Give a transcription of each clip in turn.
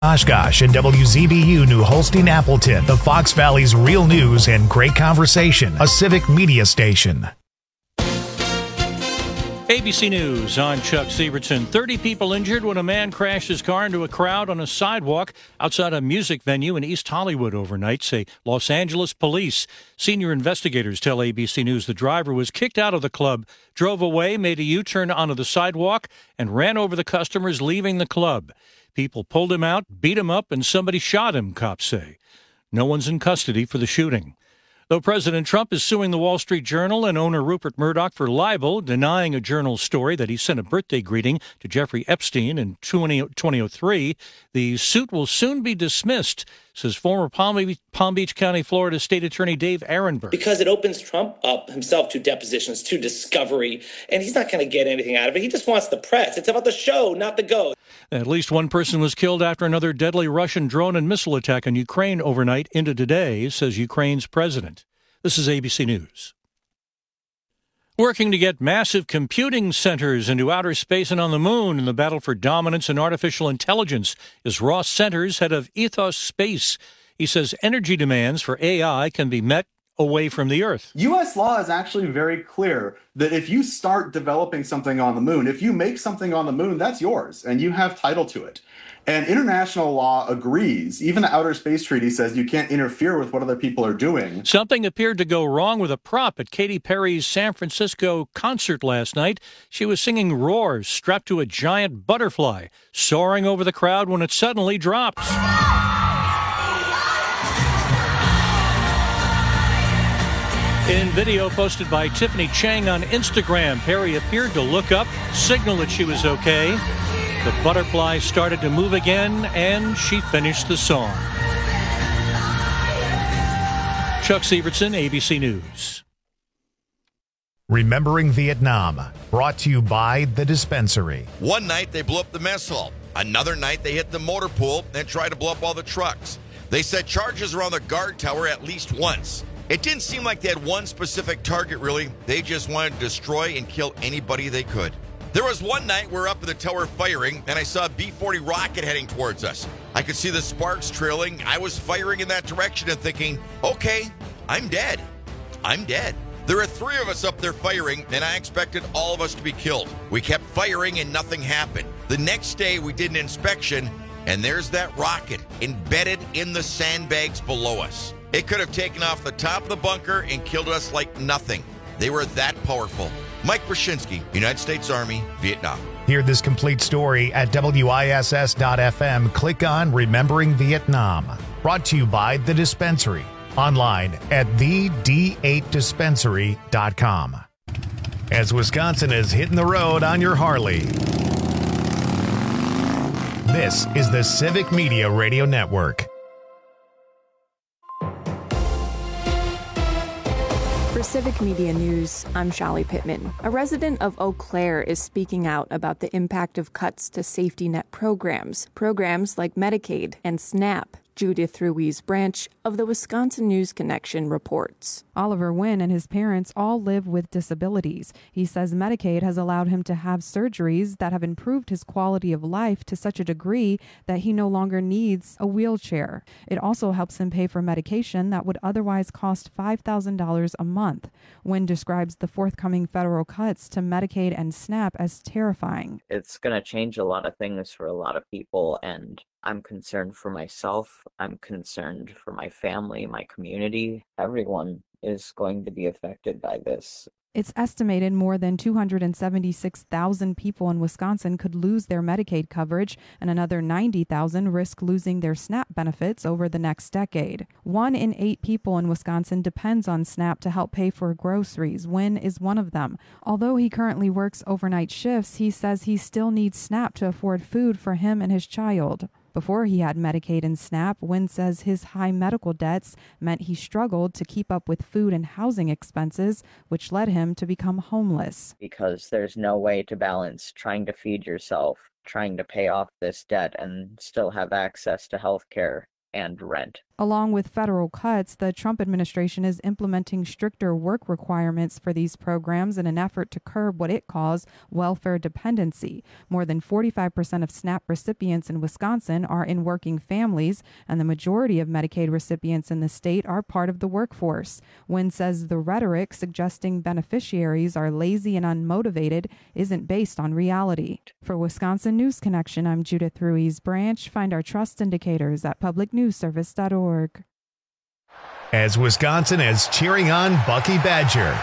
Oshkosh and WZBU New Holstein Appleton, the Fox Valley's real news and great conversation, a civic media station. ABC News, I'm Chuck Sievertson. 30 people injured when a man crashed his car into a crowd on a sidewalk outside a music venue in East Hollywood overnight, say Los Angeles police. Senior investigators tell ABC News the driver was kicked out of the club, drove away, made a U-turn onto the sidewalk, and ran over the customers leaving the club. People pulled him out, beat him up, and somebody shot him, cops say. No one's in custody for the shooting. Though President Trump is suing the Wall Street Journal and owner Rupert Murdoch for libel, denying a Journal story that he sent a birthday greeting to Jeffrey Epstein in 2003, the suit will soon be dismissed, says former Palm Beach County, Florida State Attorney Dave Aronberg. Because it opens Trump up himself to depositions, to discovery, and he's not going to get anything out of it. He just wants the press. It's about the show, not the go. At least one person was killed after another deadly Russian drone and missile attack on Ukraine overnight into today, says Ukraine's president. This is ABC News. Working to get massive computing centers into outer space and on the moon in the battle for dominance and artificial intelligence is Ross Centers, head of Ethos Space. He says energy demands for AI can be met away from the Earth. U.S. law is actually very clear that if you start developing something on the moon, if you make something on the moon, that's yours, and you have title to it. And international law agrees. Even the Outer Space Treaty says you can't interfere with what other people are doing. Something appeared to go wrong with a prop at Katy Perry's San Francisco concert last night. She was singing Roars strapped to a giant butterfly, soaring over the crowd when it suddenly drops. In video posted by Tiffany Chang on Instagram, Perry appeared to look up, signal that she was okay. The butterfly started to move again, and she finished the song. Chuck Sievertson, ABC News. Remembering Vietnam, brought to you by The Dispensary. One night they blew up the mess hall. Another night they hit the motor pool and tried to blow up all the trucks. They set charges around the guard tower at least once. It didn't seem like they had one specific target, really. They just wanted to destroy and kill anybody they could. There was one night we were up in the tower firing, and I saw a B-40 rocket heading towards us. I could see the sparks trailing. I was firing in that direction and thinking, okay, I'm dead. I'm dead. There were 3 of us up there firing, and I expected all of us to be killed. We kept firing, and nothing happened. The next day, we did an inspection, and there's that rocket embedded in the sandbags below us. It could have taken off the top of the bunker and killed us like nothing. They were that powerful. Mike Brzezinski, United States Army, Vietnam. Hear this complete story at WISS.FM. Click on Remembering Vietnam. Brought to you by The Dispensary. Online at thed8dispensary.com. As Wisconsin is hitting the road on your Harley. This is the Civic Media Radio Network. For Civic Media News, I'm Shallie Pittman. A resident of Eau Claire is speaking out about the impact of cuts to safety net programs like Medicaid and SNAP. Judith Ruiz Branch of the Wisconsin News Connection reports. Oliver Wynn and his parents all live with disabilities. He says Medicaid has allowed him to have surgeries that have improved his quality of life to such a degree that he no longer needs a wheelchair. It also helps him pay for medication that would otherwise cost $5,000 a month. Wynn describes the forthcoming federal cuts to Medicaid and SNAP as terrifying. It's going to change a lot of things for a lot of people, and I'm concerned for myself. I'm concerned for my family, my community. Everyone is going to be affected by this. It's estimated more than 276,000 people in Wisconsin could lose their Medicaid coverage, and another 90,000 risk losing their SNAP benefits over the next decade. 1 in 8 people in Wisconsin depends on SNAP to help pay for groceries. Wynn is one of them. Although he currently works overnight shifts, he says he still needs SNAP to afford food for him and his child. Before he had Medicaid and SNAP, Wynn says his high medical debts meant he struggled to keep up with food and housing expenses, which led him to become homeless. Because there's no way to balance trying to feed yourself, trying to pay off this debt, and still have access to health care. and rent. Along with federal cuts, the Trump administration is implementing stricter work requirements for these programs in an effort to curb what it calls welfare dependency. More than 45% of SNAP recipients in Wisconsin are in working families, and the majority of Medicaid recipients in the state are part of the workforce. Wynn says the rhetoric suggesting beneficiaries are lazy and unmotivated isn't based on reality. For Wisconsin News Connection, I'm Judith Ruiz-Branch. Find our trust indicators at publicnewsservice.org. As Wisconsin is cheering on Bucky Badger.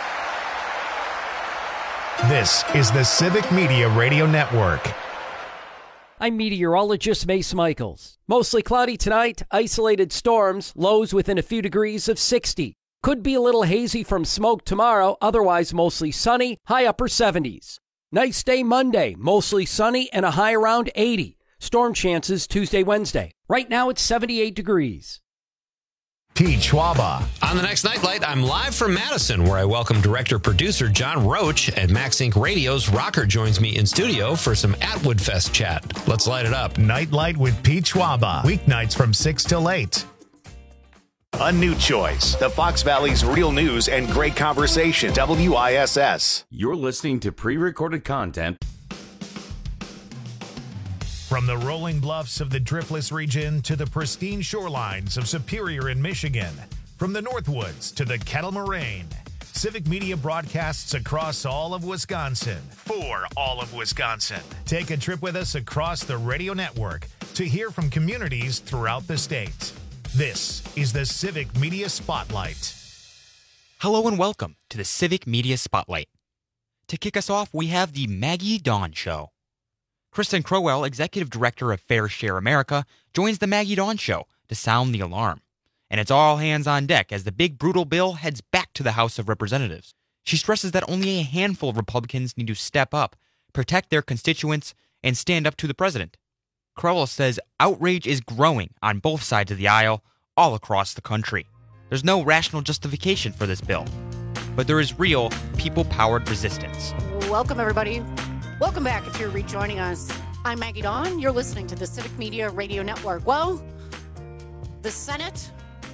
This is the Civic Media Radio Network. I'm meteorologist Mace Michaels. Mostly cloudy tonight, isolated storms, lows within a few degrees of 60. Could be a little hazy from smoke tomorrow, otherwise mostly sunny, high upper 70s. Nice day Monday, mostly sunny and a high around 80. Storm chances Tuesday, Wednesday. Right now it's 78 degrees. Pete Schwaba. On the next Nightlight, I'm live from Madison, where I welcome director-producer John Roach at Max Inc. Radio's Rocker joins me in studio for some Atwood Fest chat. Let's light it up. Nightlight with Pete Schwaba. Weeknights from 6 till 8. A new choice. The Fox Valley's real news and great conversation. WISS. You're listening to pre-recorded content. From the rolling bluffs of the Driftless region to the pristine shorelines of Superior in Michigan, from the Northwoods to the Kettle Moraine, Civic Media broadcasts across all of Wisconsin for all of Wisconsin. Take a trip with us across the radio network to hear from communities throughout the state. This is the Civic Media Spotlight. Hello and welcome to the Civic Media Spotlight. To kick us off, we have the Maggie Dawn Show. Kristen Crowell, Executive Director of Fair Share America, joins the Maggie Dawn Show to sound the alarm. And it's all hands on deck as the big brutal bill heads back to the House of Representatives. She stresses that only a handful of Republicans need to step up, protect their constituents, and stand up to the president. Crowell says outrage is growing on both sides of the aisle, all across the country. There's no rational justification for this bill, but there is real people-powered resistance. Welcome, everybody. Welcome back if you're rejoining us. I'm Maggie Dawn. You're listening to the Civic Media Radio Network. Well, the Senate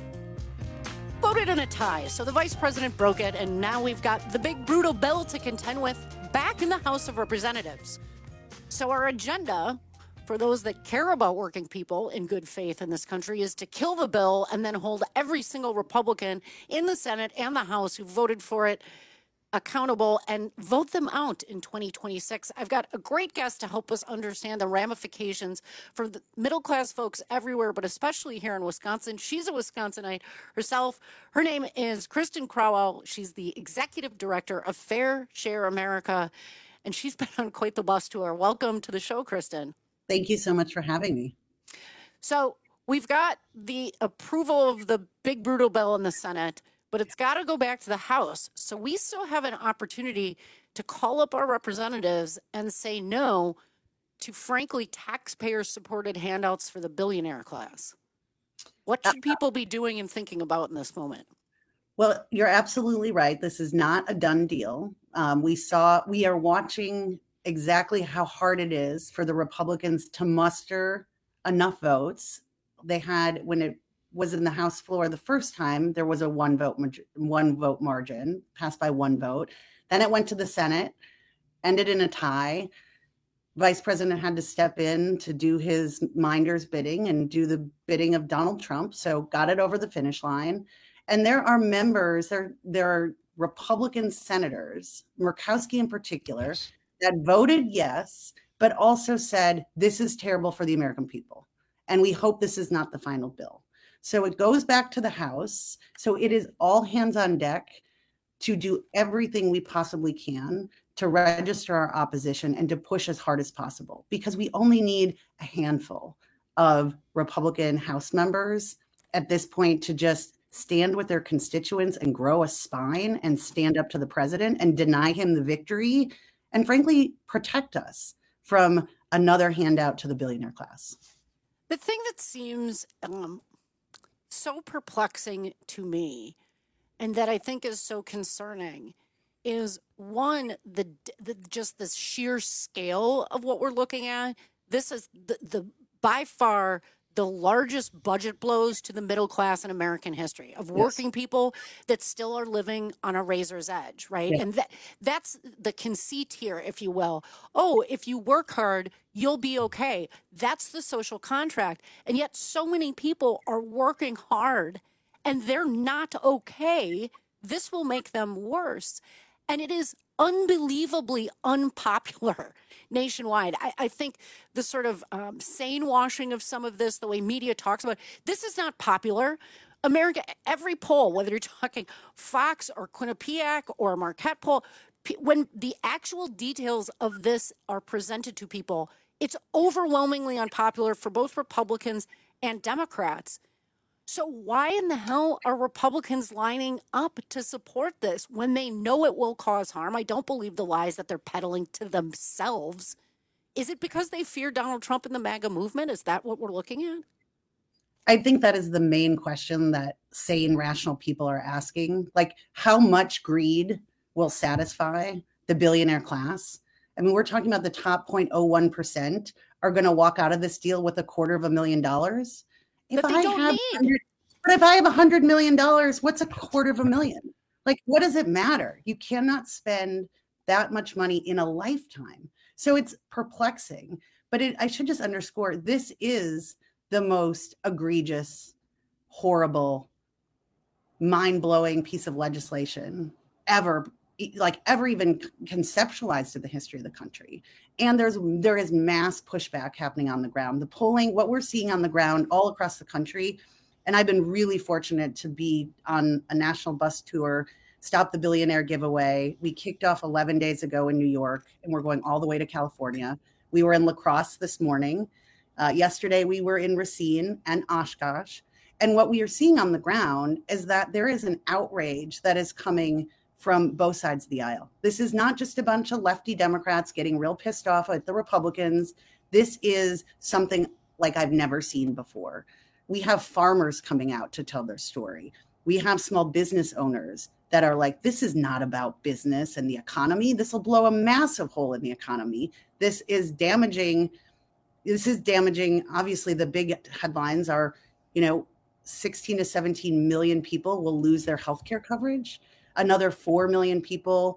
voted in a tie, so the vice president broke it, and now we've got the big brutal bill to contend with back in the House of Representatives. So our agenda, for those that care about working people in good faith in this country, is to kill the bill and then hold every single Republican in the Senate and the House who voted for it accountable and vote them out in 2026. I've got a great guest to help us understand the ramifications for the middle-class folks everywhere, but especially here in Wisconsin. She's a Wisconsinite herself. Her name is Kristen Crowell. She's the Executive Director of Fair Share America, and she's been on quite the bus tour. Welcome to the show, Kristen. Thank you so much for having me. So we've got the approval of the big brutal bill in the Senate, but it's got to go back to the House. So we still have an opportunity to call up our representatives and say no to, frankly, taxpayer-supported handouts for the billionaire class. What should people be doing and thinking about in this moment? Well, you're absolutely right. This is not a done deal. We are watching exactly how hard it is for the Republicans to muster enough votes. They had, when it was in the House floor the first time, there was a one vote margin, passed by one vote. Then it went to the Senate, ended in a tie. Vice President had to step in to do his minder's bidding and do the bidding of Donald Trump. So got it over the finish line. And there are members, there are Republican senators, Murkowski in particular, that voted yes, but also said, this is terrible for the American people. And we hope this is not the final bill. So it goes back to the House. So it is all hands on deck to do everything we possibly can to register our opposition and to push as hard as possible, because we only need a handful of Republican House members at this point to just stand with their constituents and grow a spine and stand up to the president and deny him the victory and, frankly, protect us from another handout to the billionaire class. The thing that seems so perplexing to me, and that I think is so concerning, is one, the just the sheer scale of what we're looking at. This is the by far the largest budget blows to the middle class in American history of working people that still are living on a razor's edge, right? Yeah. And that's the conceit here, if you will. Oh, if you work hard, you'll be okay. That's the social contract. And yet so many people are working hard and they're not okay. This will make them worse. And it is unbelievably unpopular nationwide. I think the sort of sane washing of some of this, the way media talks about it, this is not popular. America, every poll, whether you're talking Fox or Quinnipiac or Marquette poll, when the actual details of this are presented to people, it's overwhelmingly unpopular for both Republicans and Democrats. So why in the hell are Republicans lining up to support this when they know it will cause harm? I don't believe the lies that they're peddling to themselves. Is it because they fear Donald Trump and the MAGA movement? Is that what we're looking at? I think that is the main question that sane, rational people are asking. Like, how much greed will satisfy the billionaire class? I mean, we're talking about the top 0.01% are going to walk out of this deal with $250,000. But they don't need. But if I have $100 million, what's $250,000? Like, what does it matter? You cannot spend that much money in a lifetime. So it's perplexing. But I should just underscore, this is the most egregious, horrible, mind-blowing piece of legislation ever even conceptualized in the history of the country. And there is mass pushback happening on the ground. The polling, what we're seeing on the ground all across the country, and I've been really fortunate to be on a national bus tour, Stop the Billionaire giveaway. We kicked off 11 days ago in New York, and we're going all the way to California. We were in La Crosse this morning. Yesterday, we were in Racine and Oshkosh. And what we are seeing on the ground is that there is an outrage that is coming from both sides of the aisle. This is not just a bunch of lefty Democrats getting real pissed off at the Republicans. This is something like I've never seen before. We have farmers coming out to tell their story. We have small business owners that are like, this is not about business and the economy. This will blow a massive hole in the economy. This is damaging. Obviously, the big headlines are, 16 to 17 million people will lose their healthcare coverage. Another 4 million people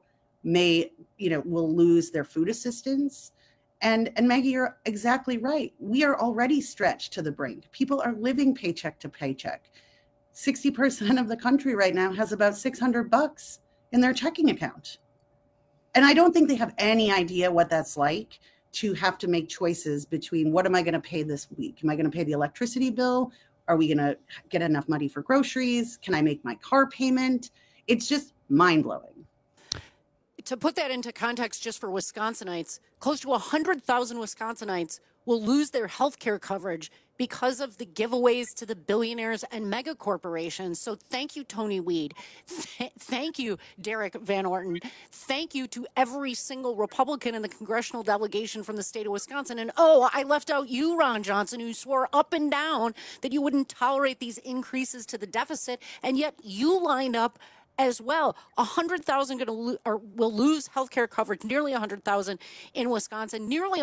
will lose their food assistance. And Maggie, you're exactly right. We are already stretched to the brink. People are living paycheck to paycheck. 60% of the country right now has about $600 in their checking account. And I don't think they have any idea what that's like to have to make choices between what am I going to pay this week? Am I going to pay the electricity bill? Are we going to get enough money for groceries? Can I make my car payment? It's just mind-blowing. To put that into context just for Wisconsinites, close to 100,000 Wisconsinites will lose their health care coverage because of the giveaways to the billionaires and mega corporations. So thank you, Tony Weed. Thank you, Derek Van Orton. Thank you to every single Republican in the congressional delegation from the state of Wisconsin. And I left out you, Ron Johnson, who swore up and down that you wouldn't tolerate these increases to the deficit. And yet you lined up as well. 100,000 will lose health care coverage, nearly 100,000 in Wisconsin, nearly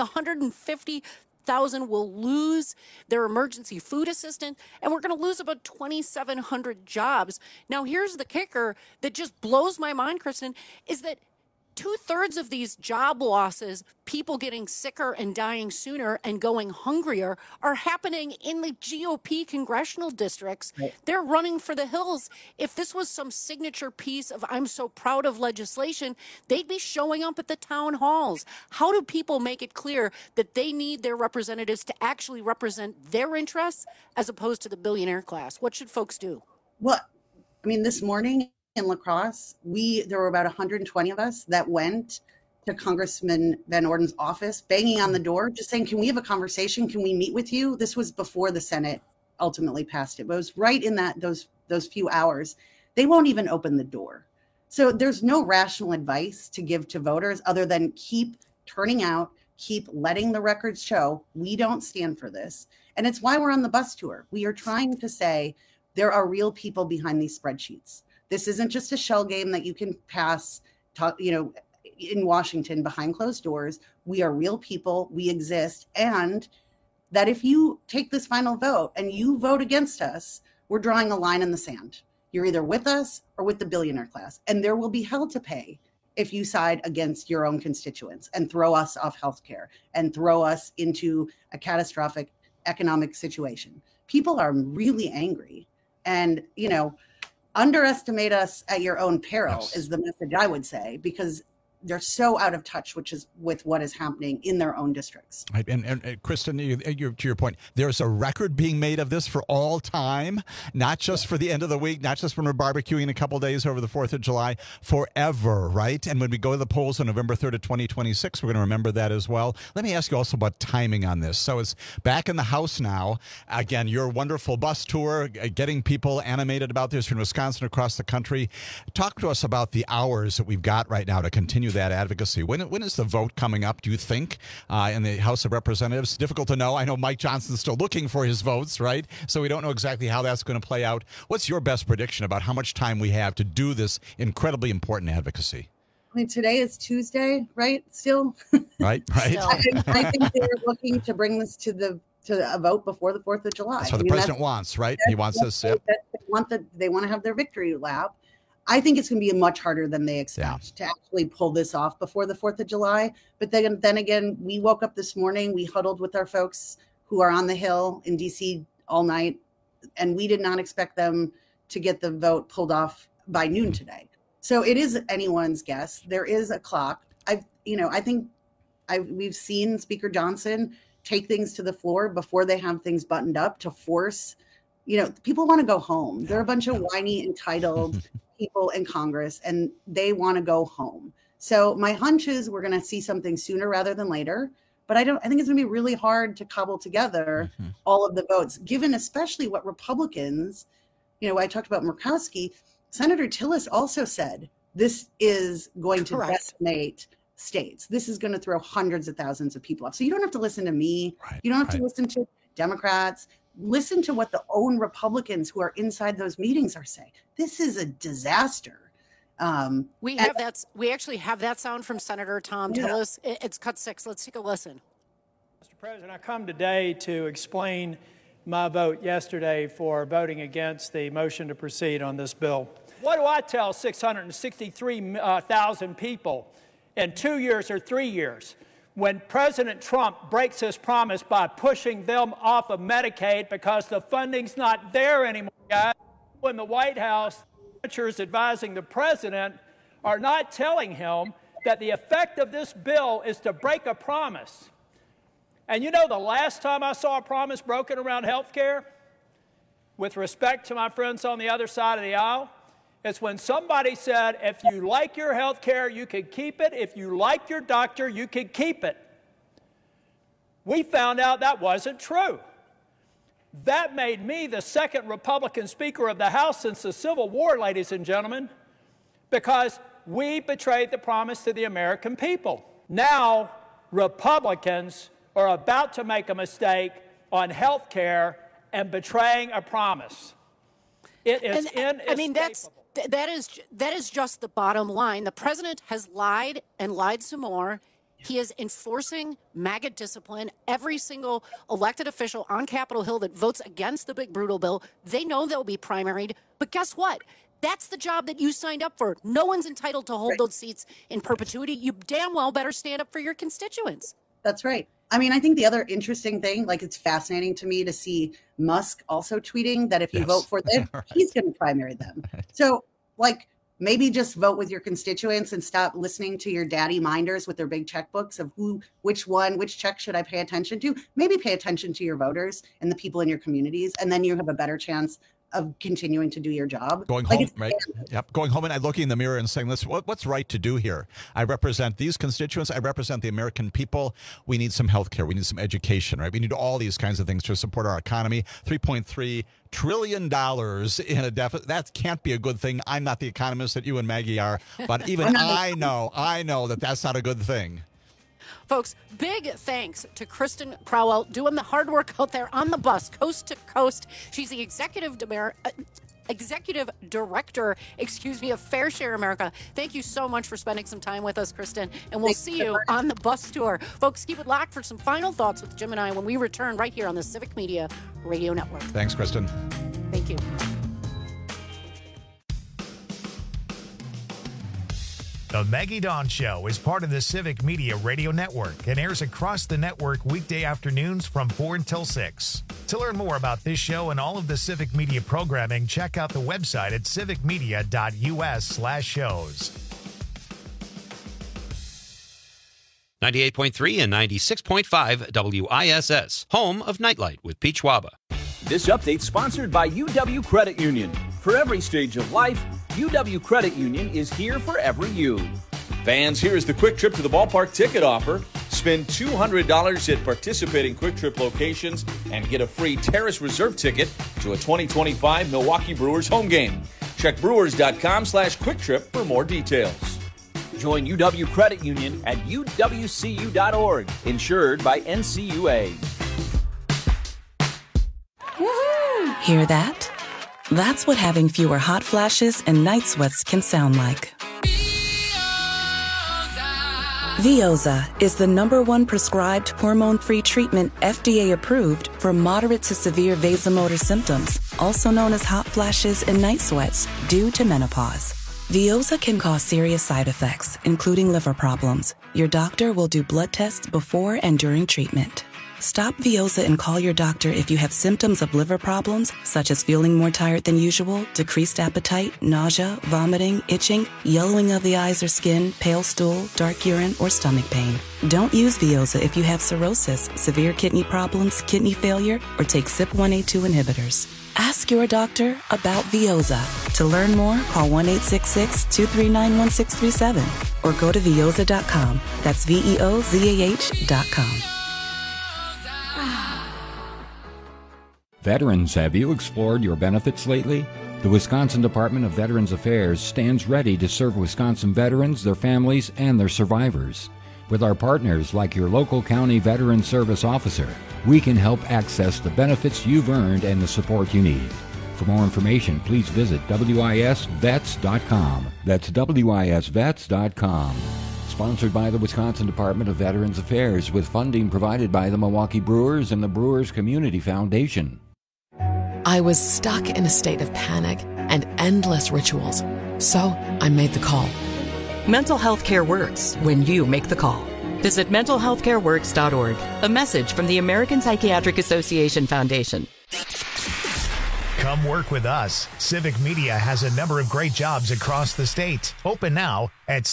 150,000 will lose their emergency food assistant, and we're going to lose about 2,700 jobs. Now, here's the kicker that just blows my mind, Kristen, is that 2/3 of these job losses, people getting sicker and dying sooner and going hungrier, are happening in the GOP congressional districts. Right. They're running for the hills. If this was some signature piece of I'm so proud of legislation, they'd be showing up at the town halls. How do people make it clear that they need their representatives to actually represent their interests as opposed to the billionaire class? What should folks do? Well, I mean, this morning in La Crosse, there were about 120 of us that went to Congressman Van Orden's office, banging on the door, just saying, can we have a conversation? Can we meet with you? This was before the Senate ultimately passed it, but it was right in those few hours. They won't even open the door. So there's no rational advice to give to voters other than keep turning out, keep letting the records show we don't stand for this. And it's why we're on the bus tour. We are trying to say there are real people behind these spreadsheets. This isn't just a shell game that you can pass, in Washington behind closed doors. We are real people. We exist. And that if you take this final vote and you vote against us, we're drawing a line in the sand. You're either with us or with the billionaire class, and there will be hell to pay if you side against your own constituents and throw us off healthcare and throw us into a catastrophic economic situation. People are really angry, and, you know, underestimate us at your own peril is the message I would say, because they're so out of touch, which is with what is happening in their own districts. Right. And Kristen, to your point, there's a record being made of this for all time, not just for the end of the week, not just when we're barbecuing a couple days over the 4th of July, forever, right? And when we go to the polls on November 3rd of 2026, we're going to remember that as well. Let me ask you also about timing on this. So it's back in the House now. Again, your wonderful bus tour, getting people animated about this in Wisconsin, across the country. Talk to us about the hours that we've got right now to continue that advocacy. When is the vote coming up, do you think, in the House of Representatives? Difficult to know. I know Mike Johnson's still looking for his votes, right? So we don't know exactly how that's going to play out. What's your best prediction about how much time we have to do this incredibly important advocacy? I mean, today is Tuesday, right? Still? Right. I think they're looking to bring this to a vote before the 4th of July. That's what the president wants, right? He wants this. Yep. They want to have their victory lap. I think it's going to be much harder than they expect to actually pull this off before the 4th of July. But then again, we woke up this morning, we huddled with our folks who are on the Hill in DC all night, and we did not expect them to get the vote pulled off by noon today. So it is anyone's guess. There is a clock. We've seen Speaker Johnson take things to the floor before they have things buttoned up to force, people want to go home. They're a bunch of whiny, entitled people in Congress, and they want to go home. So my hunch is we're going to see something sooner rather than later. But I think it's going to be really hard to cobble together all of the votes, given especially what Republicans, I talked about Murkowski. Senator Tillis also said this is going to decimate states. This is going to throw hundreds of thousands of people off. So you don't have to listen to me. You don't have to listen to Democrats. Listen to what the own Republicans who are inside those meetings are saying. This is a disaster. We actually have that sound from Senator Tom Tillis. It's cut 6. Let's take a listen. Mr. President, I come today to explain my vote yesterday for voting against the motion to proceed on this bill. What do I tell 663,000 people in 2 years or 3 years? When President Trump breaks his promise by pushing them off of Medicaid because the funding's not there anymore, guys. When the White House, senators advising the president are not telling him that the effect of this bill is to break a promise. And the last time I saw a promise broken around health care, with respect to my friends on the other side of the aisle, it's when somebody said, if you like your health care, you can keep it. If you like your doctor, you can keep it. We found out that wasn't true. That made me the second Republican Speaker of the House since the Civil War, ladies and gentlemen, because we betrayed the promise to the American people. Now, Republicans are about to make a mistake on health care and betraying a promise. It is inescapable. That is just the bottom line. The president has lied and lied some more. He is enforcing MAGA discipline. Every single elected official on Capitol Hill that votes against the big brutal bill, they know they'll be primaried. But guess what? That's the job that you signed up for. No one's entitled to hold those seats in perpetuity. You damn well better stand up for your constituents. That's right. I mean, I think the other interesting thing, it's fascinating to me to see Musk also tweeting that if you vote for them, he's going to primary them. So, maybe just vote with your constituents and stop listening to your daddy minders with their big checkbooks of which check should I pay attention to? Maybe pay attention to your voters and the people in your communities, and then you have a better chance of continuing to do your job. Going home, right? Yep. Going home and looking in the mirror and saying, listen, what's right to do here? I represent these constituents. I represent the American people. We need some health care. We need some education, right? We need all these kinds of things to support our economy. $3.3 trillion in a deficit. That can't be a good thing. I'm not the economist that you and Maggie are, but even I know that that's not a good thing. Folks, big thanks to Kristen Crowell doing the hard work out there on the bus, coast to coast. She's the executive Executive Director, of Fair Share America. Thank you so much for spending some time with us, Kristen, and we'll see you on the bus tour. Folks, keep it locked for some final thoughts with Jim and I when we return right here on the Civic Media Radio Network. Thanks, Kristen. Thank you. The Maggie Dawn Show is part of the Civic Media Radio Network and airs across the network weekday afternoons from 4 until 6. To learn more about this show and all of the Civic Media programming, check out the website at civicmedia.us/shows. 98.3 and 96.5 WISS, home of Nightlight with Peach Waba. This update sponsored by UW Credit Union. For every stage of life, UW Credit Union is here for every you. Fans, here is the Quick Trip to the Ballpark ticket offer. Spend $200 at participating Quick Trip locations and get a free Terrace Reserve ticket to a 2025 Milwaukee Brewers home game. Check brewers.com/quicktrip for more details. Join UW Credit Union at uwcu.org, insured by NCUA. Woohoo! Hear that? That's what having fewer hot flashes and night sweats can sound like. Veoza is the #1 prescribed hormone-free treatment FDA approved for moderate to severe vasomotor symptoms, also known as hot flashes and night sweats, due to menopause. Veoza can cause serious side effects, including liver problems. Your doctor will do blood tests before and during treatment. Stop Veoza and call your doctor if you have symptoms of liver problems, such as feeling more tired than usual, decreased appetite, nausea, vomiting, itching, yellowing of the eyes or skin, pale stool, dark urine, or stomach pain. Don't use Veoza if you have cirrhosis, severe kidney problems, kidney failure, or take CYP1A2 inhibitors. Ask your doctor about Veoza. To learn more, call 1-866-239-1637 or go to veoza.com. That's VEOZAH.com. Veterans, have you explored your benefits lately? The Wisconsin Department of Veterans Affairs stands ready to serve Wisconsin veterans, their families, and their survivors. With our partners like your local county veteran service officer, we can help access the benefits you've earned and the support you need. For more information, please visit WISVets.com. That's WISVets.com. Sponsored by the Wisconsin Department of Veterans Affairs with funding provided by the Milwaukee Brewers and the Brewers Community Foundation. I was stuck in a state of panic and endless rituals, so I made the call. Mental health care works when you make the call. Visit mentalhealthcareworks.org. A message from the American Psychiatric Association Foundation. Come work with us. Civic Media has a number of great jobs across the state. Open now at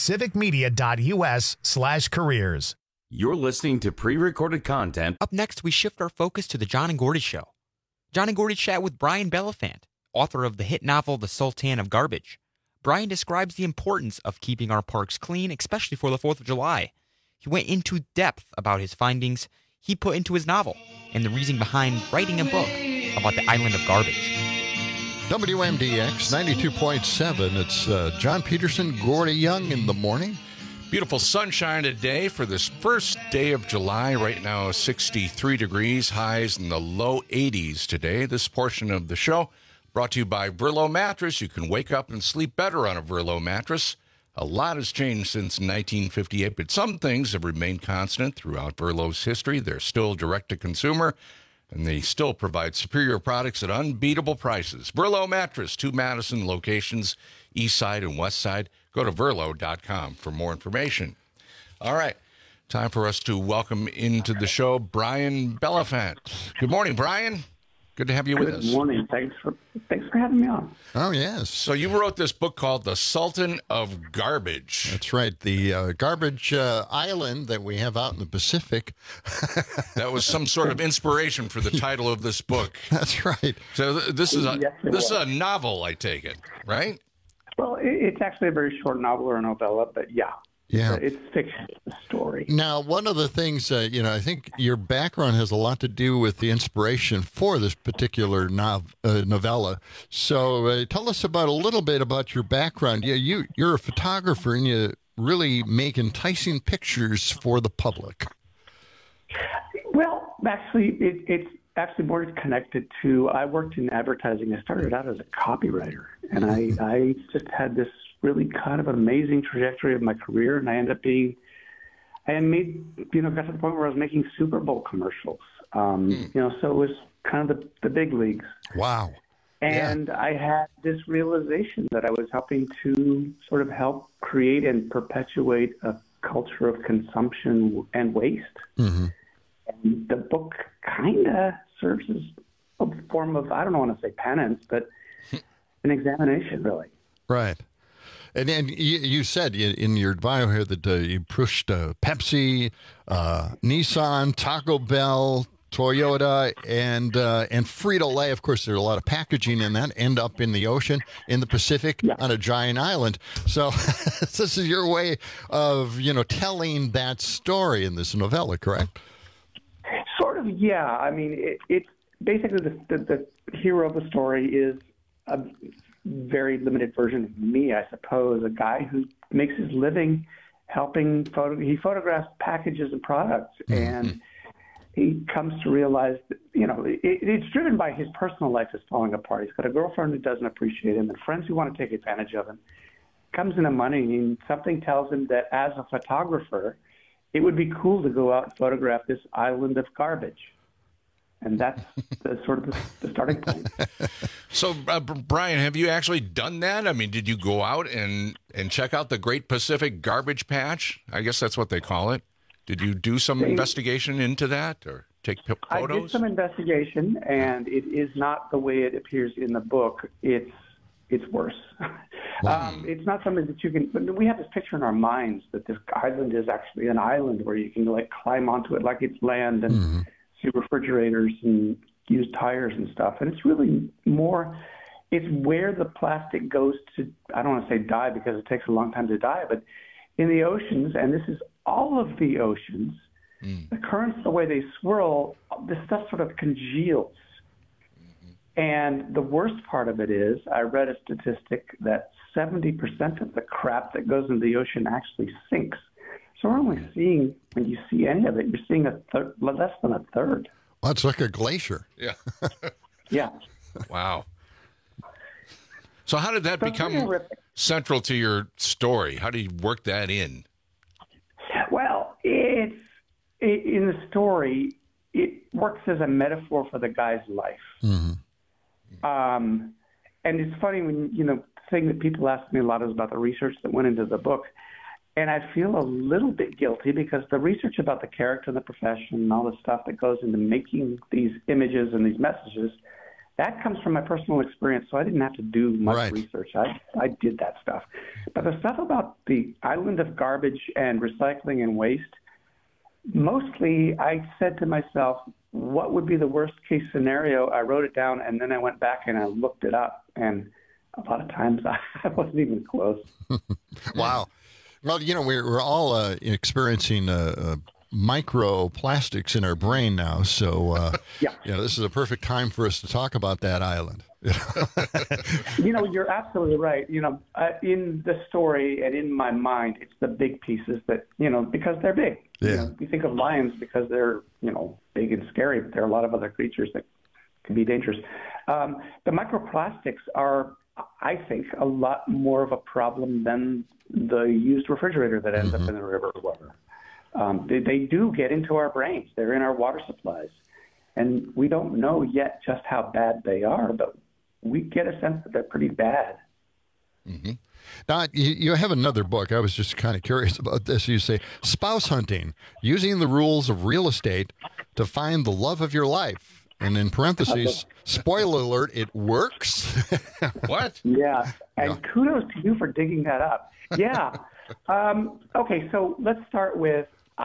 civicmedia.us/careers. You're listening to pre-recorded content. Up next, we shift our focus to the John and Gordy Show. John and Gordy chat with Brian Bellafant, author of the hit novel The Sultan of Garbage. Brian describes the importance of keeping our parks clean, especially for the 4th of July. He went into depth about his findings he put into his novel and the reason behind writing a book about the island of garbage. WMDX 92.7. It's John Peterson, Gordy Young in the morning. Beautiful sunshine today for this first day of July. Right now, 63 degrees, highs in the low 80s today. This portion of the show brought to you by Verlo Mattress. You can wake up and sleep better on a Verlo mattress. A lot has changed since 1958, but some things have remained constant throughout Verlo's history. They're still direct-to-consumer, and they still provide superior products at unbeatable prices. Verlo Mattress, 2 Madison locations, east side and west side. Go to verlo.com for more information. All right, time for us to welcome into the show Brian Bellafant. Good morning, Brian. Good to have you with us. Good morning. Thanks for having me on. Oh, yes. So you wrote this book called The Sultan of Garbage. That's right. The garbage island that we have out in the Pacific. That was some sort of inspiration for the title of this book. That's right. So this is a novel, I take it, right? Well, it's actually a very short novel or a novella, but yeah. Yeah. It's fiction, it's a story. Now, one of the things, I think your background has a lot to do with the inspiration for this particular novella. So tell us about a little bit about your background. Yeah, you're a photographer, and you really make enticing pictures for the public. Well, actually, it's actually more connected to, I worked in advertising. I started out as a copywriter, and I just had this really kind of amazing trajectory of my career, and I ended up being, got to the point where I was making Super Bowl commercials. So it was kind of the big leagues. Wow. And I had this realization that I was helping to sort of help create and perpetuate a culture of consumption and waste. Mm-hmm. And the book kind of serves as a form of, I don't want to say penance, but an examination, really. Right. And you said in your bio here that you pushed Pepsi, Nissan, Taco Bell, Toyota, and Frito-Lay. Of course, there's a lot of packaging in that, end up in the ocean, in the Pacific, on a giant island. So this is your way of, telling that story in this novella, correct? Sort of, yeah. I mean, it's basically the hero of the story is a very limited version of me, I suppose, a guy who makes his living helping he photographs packages and products, and he comes to realize that, it's driven by his personal life is falling apart. He's got a girlfriend who doesn't appreciate him and friends who want to take advantage of him. Comes into money, and something tells him that as a photographer, it would be cool to go out and photograph this island of garbage. And that's the starting point. So, Brian, have you actually done that? I mean, did you go out and check out the Great Pacific Garbage Patch? I guess that's what they call it. Did you do some investigation into that or take photos? I did some investigation, and it is not the way it appears in the book. It's worse. It's not something that you can. We have this picture in our minds that this island is actually an island where you can climb onto it like it's land and see refrigerators and use tires and stuff. And it's really more. It's where the plastic goes to. I don't want to say die because it takes a long time to die, but in the oceans, and this is all of the oceans, the currents, the way they swirl, this stuff sort of congeals. And the worst part of it is, I read a statistic that 70% of the crap that goes into the ocean actually sinks. So we're only seeing, when you see any of it, you're seeing less than a third. Well, it's like a glacier. Yeah. Yeah. Wow. So how did that become central to your story? How do you work that in? Well, in the story, it works as a metaphor for the guy's life. Mm-hmm. And it's funny when, the thing that people ask me a lot is about the research that went into the book. And I feel a little bit guilty because the research about the character and the profession and all the stuff that goes into making these images and these messages, that comes from my personal experience. So I didn't have to do much research. I did that stuff. But the stuff about the island of garbage and recycling and waste, mostly I said to myself, what would be the worst case scenario? I wrote it down, and then I went back and I looked it up. And a lot of times I wasn't even close. Wow. Well, we're all experiencing microplastics in our brain now. So, this is a perfect time for us to talk about that island. You're absolutely right. In the story and in my mind, it's the big pieces that, because they're big. Yeah. We think of lions because they're, big and scary, but there are a lot of other creatures that can be dangerous. The microplastics are, I think, a lot more of a problem than the used refrigerator that ends up in the river or whatever. They do get into our brains. They're in our water supplies. And we don't know yet just how bad they are, but we get a sense that they're pretty bad. Mm-hmm. Now, you have another book. I was just kind of curious about this. You say, spouse hunting, using the rules of real estate to find the love of your life. And in parentheses, spoiler alert, it works. What? Yeah. And kudos to you for digging that up. Yeah. Okay, so let's start with,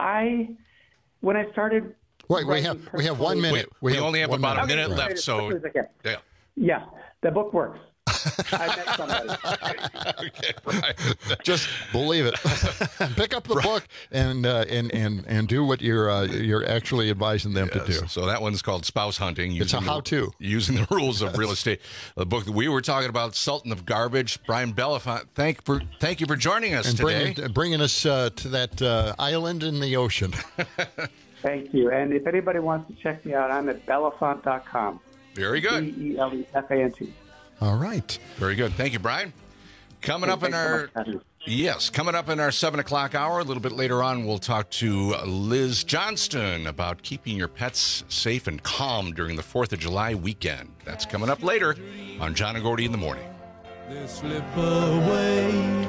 when I started... Wait, we have 1 minute. We only have about a minute left, so... Yeah, the book works. I met somebody. Okay, right. Just believe it. Pick up the book and do what you're actually advising them to do. So that one's called Spouse Hunting. It's a how-to. Using the rules of real estate. The book that we were talking about, Sultan of Garbage. Brian Belafonte, thank you for joining us and today. Bringing us to that island in the ocean. Thank you. And if anybody wants to check me out, I'm at Belafant.com. Very good. Belefant. All right. Very good. Thank you, Brian. Coming up in our 7 o'clock hour, a little bit later on, we'll talk to Liz Johnston about keeping your pets safe and calm during the 4th of July weekend. That's coming up later on John and Gordy in the Morning. They slip away,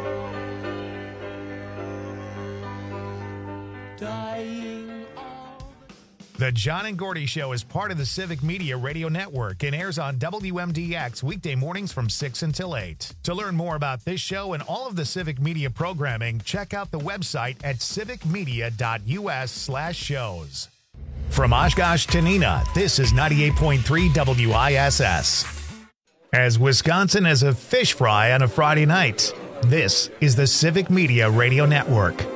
dying. The John and Gordy Show is part of the Civic Media Radio Network and airs on WMDX weekday mornings from 6 until 8. To learn more about this show and all of the Civic Media programming, check out the website at civicmedia.us/shows. From Oshkosh to Neenah, this is 98.3 WISS. As Wisconsin has a fish fry on a Friday night, this is the Civic Media Radio Network.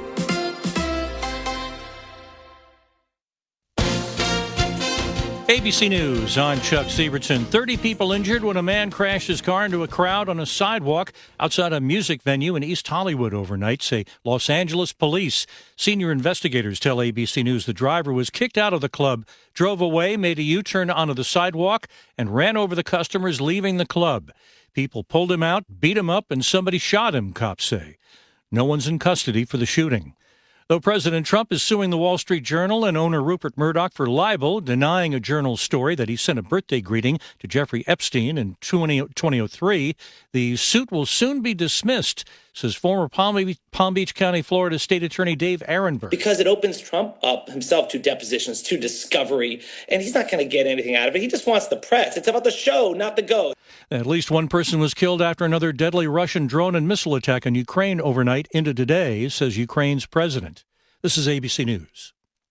ABC News, I'm Chuck Severson. 30 people injured when a man crashed his car into a crowd on a sidewalk outside a music venue in East Hollywood overnight, say Los Angeles police. Senior investigators tell ABC News the driver was kicked out of the club, drove away, made a U-turn onto the sidewalk, and ran over the customers leaving the club. People pulled him out, beat him up, and somebody shot him, cops say. No one's in custody for the shooting. Though President Trump is suing the Wall Street Journal and owner Rupert Murdoch for libel, denying a Journal's story that he sent a birthday greeting to Jeffrey Epstein in 2003, the suit will soon be dismissed, says former Palm Beach County, Florida State Attorney Dave Aronberg. Because it opens Trump up himself to depositions, to discovery, and he's not going to get anything out of it. He just wants the press. It's about the show, not the go. At least one person was killed after another deadly Russian drone and missile attack on Ukraine overnight into today, says Ukraine's president. This is ABC News.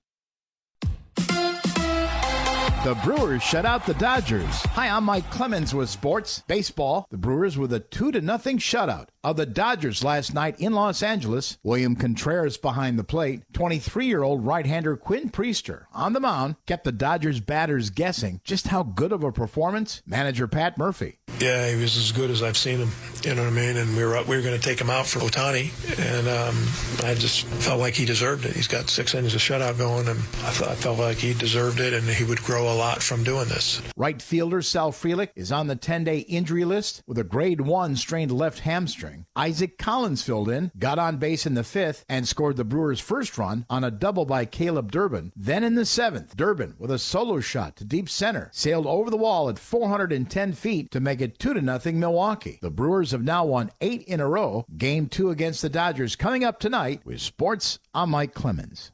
The Brewers shut out the Dodgers. Hi, I'm Mike Clemens with sports. Baseball, the Brewers with a 2-0 shutout of the Dodgers last night in Los Angeles. William Contreras behind the plate. 23-year-old right-hander Quinn Priester on the mound kept the Dodgers batters guessing just how good of a performance. Manager Pat Murphy. Yeah, he was as good as I've seen him. You know what I mean? And we were going to take him out for Ohtani, and I just felt like he deserved it. He's got 6 innings of shutout going, and I felt like he deserved it, and he would grow a lot from doing this. Right fielder Sal Frelick is on the 10-day injury list with a grade 1 strained left hamstring. Isaac Collins filled in, got on base in the 5th, and scored the Brewers' first run on a double by Caleb Durbin. Then in the 7th, Durbin, with a solo shot to deep center, sailed over the wall at 410 feet to make it 2-0 Milwaukee. The Brewers have now won 8 in a row. Game 2 against the Dodgers coming up tonight. With sports, I'm Mike Clemens.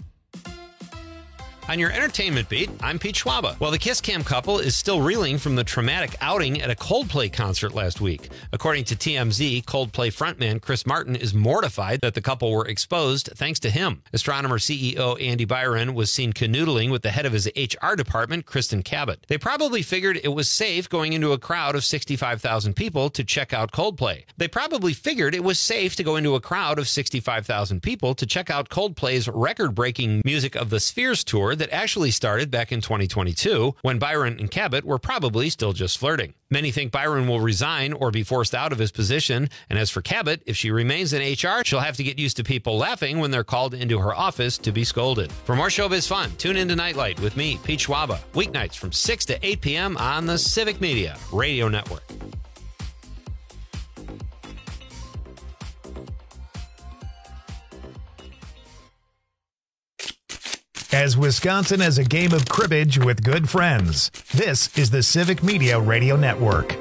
On your entertainment beat, I'm Pete Schwaba. Well, the Kiss Cam couple is still reeling from the traumatic outing at a Coldplay concert last week. According to TMZ, Coldplay frontman Chris Martin is mortified that the couple were exposed thanks to him. Astronomer CEO Andy Byron was seen canoodling with the head of his HR department, Kristen Cabot. They probably figured it was safe going into a crowd of 65,000 people to check out Coldplay. They probably figured it was safe to go into a crowd of 65,000 people to check out Coldplay's record-breaking Music of the Spheres tour that actually started back in 2022, when Byron and Cabot were probably still just flirting. Many think Byron will resign or be forced out of his position, and as for Cabot, if she remains in HR, she'll have to get used to people laughing when they're called into her office to be scolded. For more showbiz fun, tune into Nightlight with me, Pete Schwaba, weeknights from 6 to 8 p.m. on the Civic Media Radio Network. As Wisconsin has a game of cribbage with good friends, this is the Civic Media Radio Network.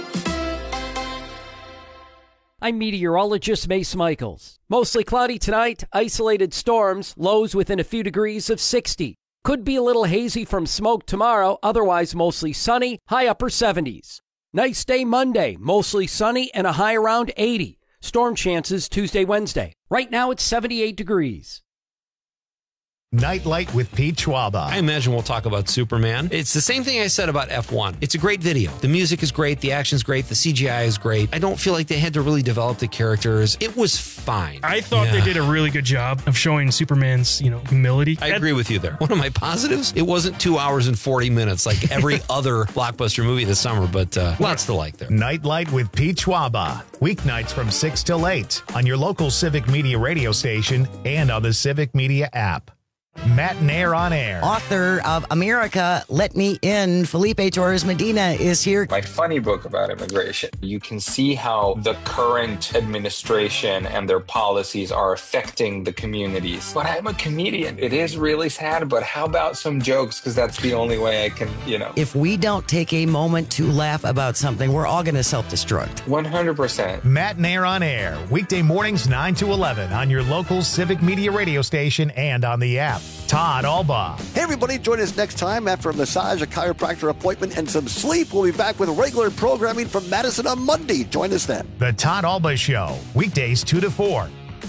I'm meteorologist Mace Michaels. Mostly cloudy tonight, isolated storms, lows within a few degrees of 60. Could be a little hazy from smoke tomorrow, otherwise mostly sunny, high upper 70s. Nice day Monday, mostly sunny and a high around 80. Storm chances Tuesday, Wednesday. Right now it's 78 degrees. Nightlight with Pete Schwaba. I imagine we'll talk about Superman. It's the same thing I said about F1. It's a great video. The music is great. The action's great. The CGI is great. I don't feel like they had to really develop the characters. It was fine. I thought they did a really good job of showing Superman's, humility. I agree with you there. One of my positives, it wasn't 2 hours and 40 minutes like every other blockbuster movie this summer, but lots to like there. Nightlight with Pete Schwaba. Weeknights from 6 till 8 on your local Civic Media radio station and on the Civic Media app. Matt Nair on Air. Author of America, Let Me In, Felipe Torres Medina is here. My funny book about immigration. You can see how the current administration and their policies are affecting the communities. But I'm a comedian. It is really sad, but how about some jokes? Because that's the only way I can, If we don't take a moment to laugh about something, we're all going to self-destruct. 100%. Matt Nair on Air, weekday mornings 9 to 11 on your local Civic Media radio station and on the app. Todd Alba. Hey, everybody, join us next time after a massage, a chiropractor appointment, and some sleep. We'll be back with regular programming from Madison on Monday. Join us then. The Todd Alba Show, weekdays 2 to 4.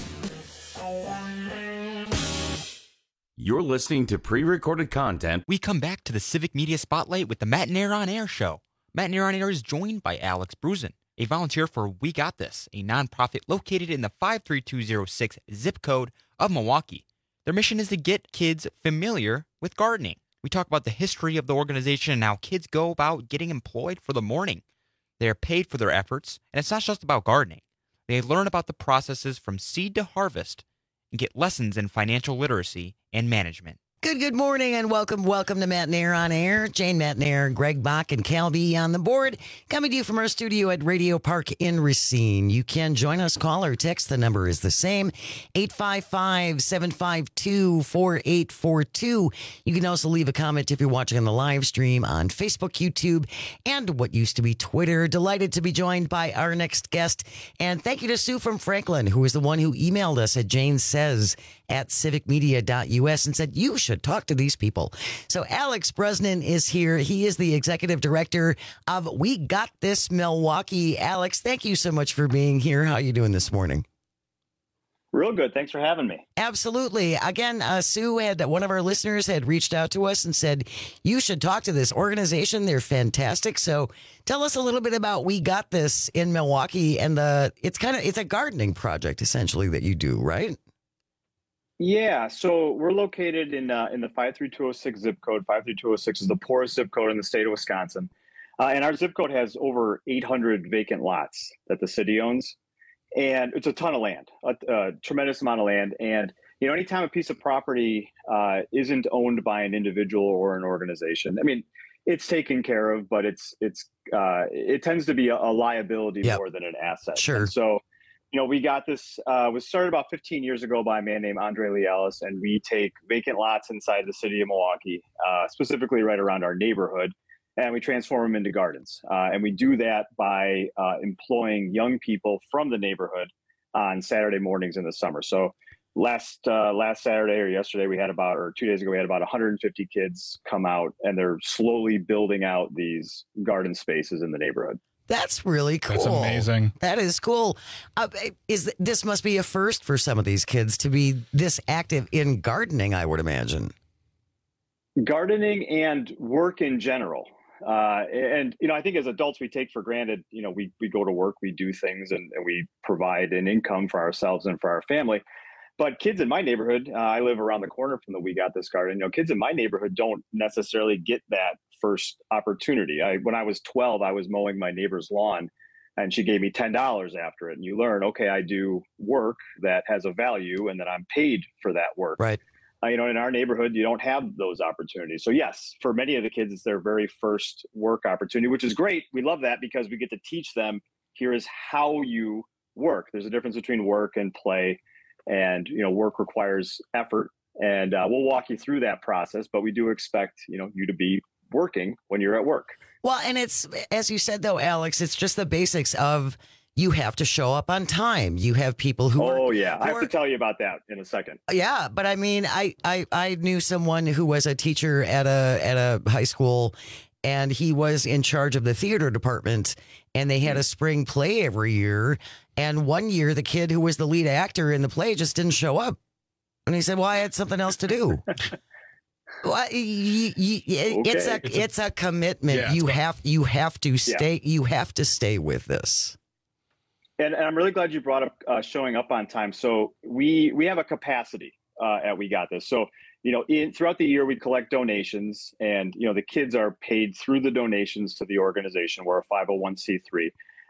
You're listening to pre-recorded content. We come back to the Civic Media Spotlight with the Matt Nair on Air show. Matt Nair on Air is joined by Alex Brusen, a volunteer for We Got This, a nonprofit located in the 53206 zip code of Milwaukee. Their mission is to get kids familiar with gardening. We talk about the history of the organization and how kids go about getting employed for the morning. They are paid for their efforts, and it's not just about gardening. They learn about the processes from seed to harvest and get lessons in financial literacy and management. Good morning and welcome to Matt Nair on Air. Jane Matt Nair, Greg Bach, and Cal B on the board. Coming to you from our studio at Radio Park in Racine. You can join us, call or text. The number is the same, 855-752-4842. You can also leave a comment if you're watching on the live stream on Facebook, YouTube, and what used to be Twitter. Delighted to be joined by our next guest. And thank you to Sue from Franklin, who is the one who emailed us at janesays@civicmedia.us and said, you should talk to these people. So Alex Brosnan is here. He is the executive director of We Got This Milwaukee. Alex, thank you so much for being here. How are you doing this morning? Real good. Thanks for having me. Absolutely. Again, Sue one of our listeners had reached out to us and said, you should talk to this organization. They're fantastic. So tell us a little bit about We Got This in Milwaukee. And it's a gardening project essentially that you do, right? Yeah, so we're located in the 53206 zip code. 53206 is the poorest zip code in the state of Wisconsin. And our zip code has over 800 vacant lots that the city owns. And it's a ton of land, a tremendous amount of land. And, anytime a piece of property isn't owned by an individual or an organization, I mean, it's taken care of, but it tends to be a liability more than an asset. Sure. And so, We Got This was started about 15 years ago by a man named Andre Lee Ellis, and we take vacant lots inside the city of Milwaukee, specifically right around our neighborhood, and we transform them into gardens. And we do that by employing young people from the neighborhood on Saturday mornings in the summer. So last Saturday or yesterday, 2 days ago, we had about 150 kids come out, and they're slowly building out these garden spaces in the neighborhood. That's really cool. That's amazing. That is cool. This must be a first for some of these kids to be this active in gardening, I would imagine. Gardening and work in general. I think as adults, we take for granted, we go to work, we do things, and we provide an income for ourselves and for our family. But kids in my neighborhood, I live around the corner from the We Got This garden. Kids in my neighborhood don't necessarily get that first opportunity. When I was 12, I was mowing my neighbor's lawn, and she gave me $10 after it. And you learn, okay, I do work that has a value, and that I'm paid for that work. Right. In our neighborhood, you don't have those opportunities. So yes, for many of the kids, it's their very first work opportunity, which is great. We love that because we get to teach them, here is how you work. There's a difference between work and play. And, work requires effort, and we'll walk you through that process, but we do expect, you to be working when you're at work. Well, and it's, as you said, though, Alex, it's just the basics of you have to show up on time. You have people who I have to tell you about that in a second. Yeah, but I mean, I knew someone who was a teacher at a high school, and he was in charge of the theater department, and they had a spring play every year. And one year, the kid who was the lead actor in the play just didn't show up. And he said, well, I had something else to do. Well, it's a commitment. Yeah, you have to stay. You have to stay with this. And I'm really glad you brought up showing up on time. So we have a capacity at We Got This. So throughout the year we collect donations, and the kids are paid through the donations to the organization. We're a 501c3.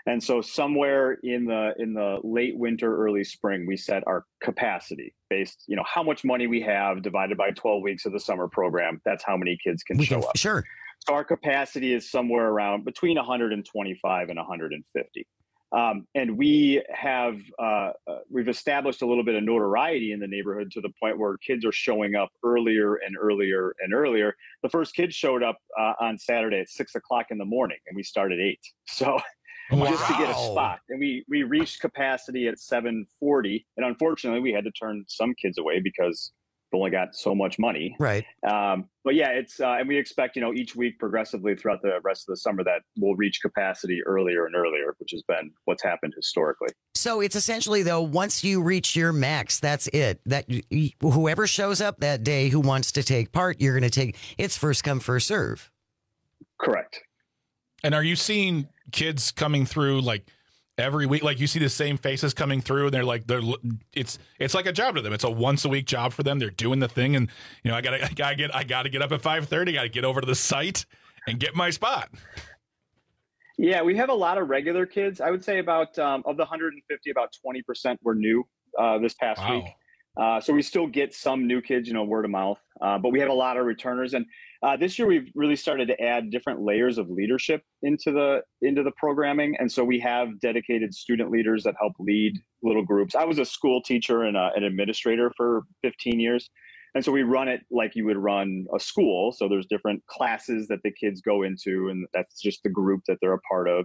And so somewhere in the late winter, early spring, we set our capacity based, how much money we have divided by 12 weeks of the summer program. That's how many kids can show up. Sure. So our capacity is somewhere around between 125 and 150. And we have we've established a little bit of notoriety in the neighborhood to the point where kids are showing up earlier and earlier and earlier. The first kid showed up on Saturday at 6 o'clock in the morning, and we started at 8. So just to get a spot, and we reached capacity at 7:40, and unfortunately, we had to turn some kids away because they only got so much money. Right. But yeah, it's and we expect each week progressively throughout the rest of the summer that we'll reach capacity earlier and earlier, which has been what's happened historically. So it's essentially, though, once you reach your max, that's it. That whoever shows up that day who wants to take part, you're going to take. It's first come, first serve. Correct. And are you seeing kids coming through like every week? Like you see the same faces coming through, and it's like a job to them. It's a once a week job for them. They're doing the thing, and I gotta get up at 5:30. Got to get over to the site and get my spot. Yeah, we have a lot of regular kids. I would say about of the 150, about 20% were new this past week. So we still get some new kids, word of mouth. But we have a lot of returners, and this year we've really started to add different layers of leadership into the programming. And so we have dedicated student leaders that help lead little groups. I was a school teacher and an administrator for 15 years. And so we run it like you would run a school. So there's different classes that the kids go into, and that's just the group that they're a part of.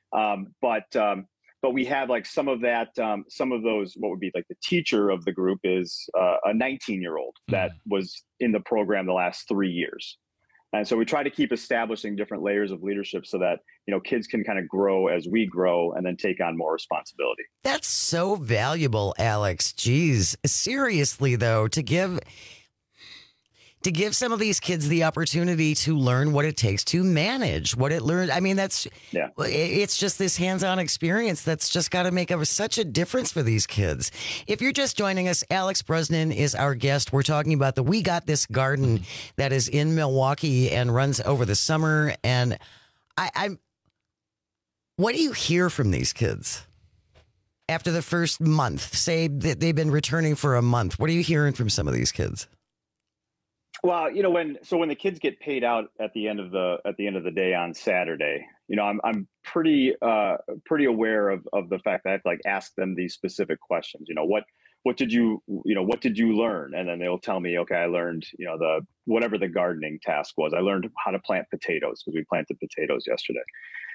But we have like some of those, what would be like the teacher of the group is a 19-year-old that was in the program the last 3 years. And so we try to keep establishing different layers of leadership so that, kids can kind of grow as we grow and then take on more responsibility. That's so valuable, Alex. Geez, seriously, though, to give some of these kids the opportunity to learn what it takes to manage what it learned. I mean, it's just this hands-on experience that's just got to make such a difference for these kids. If you're just joining us, Alex Brosnan is our guest. We're talking about the We Got This Garden that is in Milwaukee and runs over the summer. And what do you hear from these kids after the first month? Say that they've been returning for a month. What are you hearing from some of these kids? Well, when the kids get paid out at the end of the day on Saturday, I'm pretty aware of the fact that I have to like ask them these specific questions. What did you learn? And then they'll tell me, okay, I learned, whatever the gardening task was. I learned how to plant potatoes because we planted potatoes yesterday.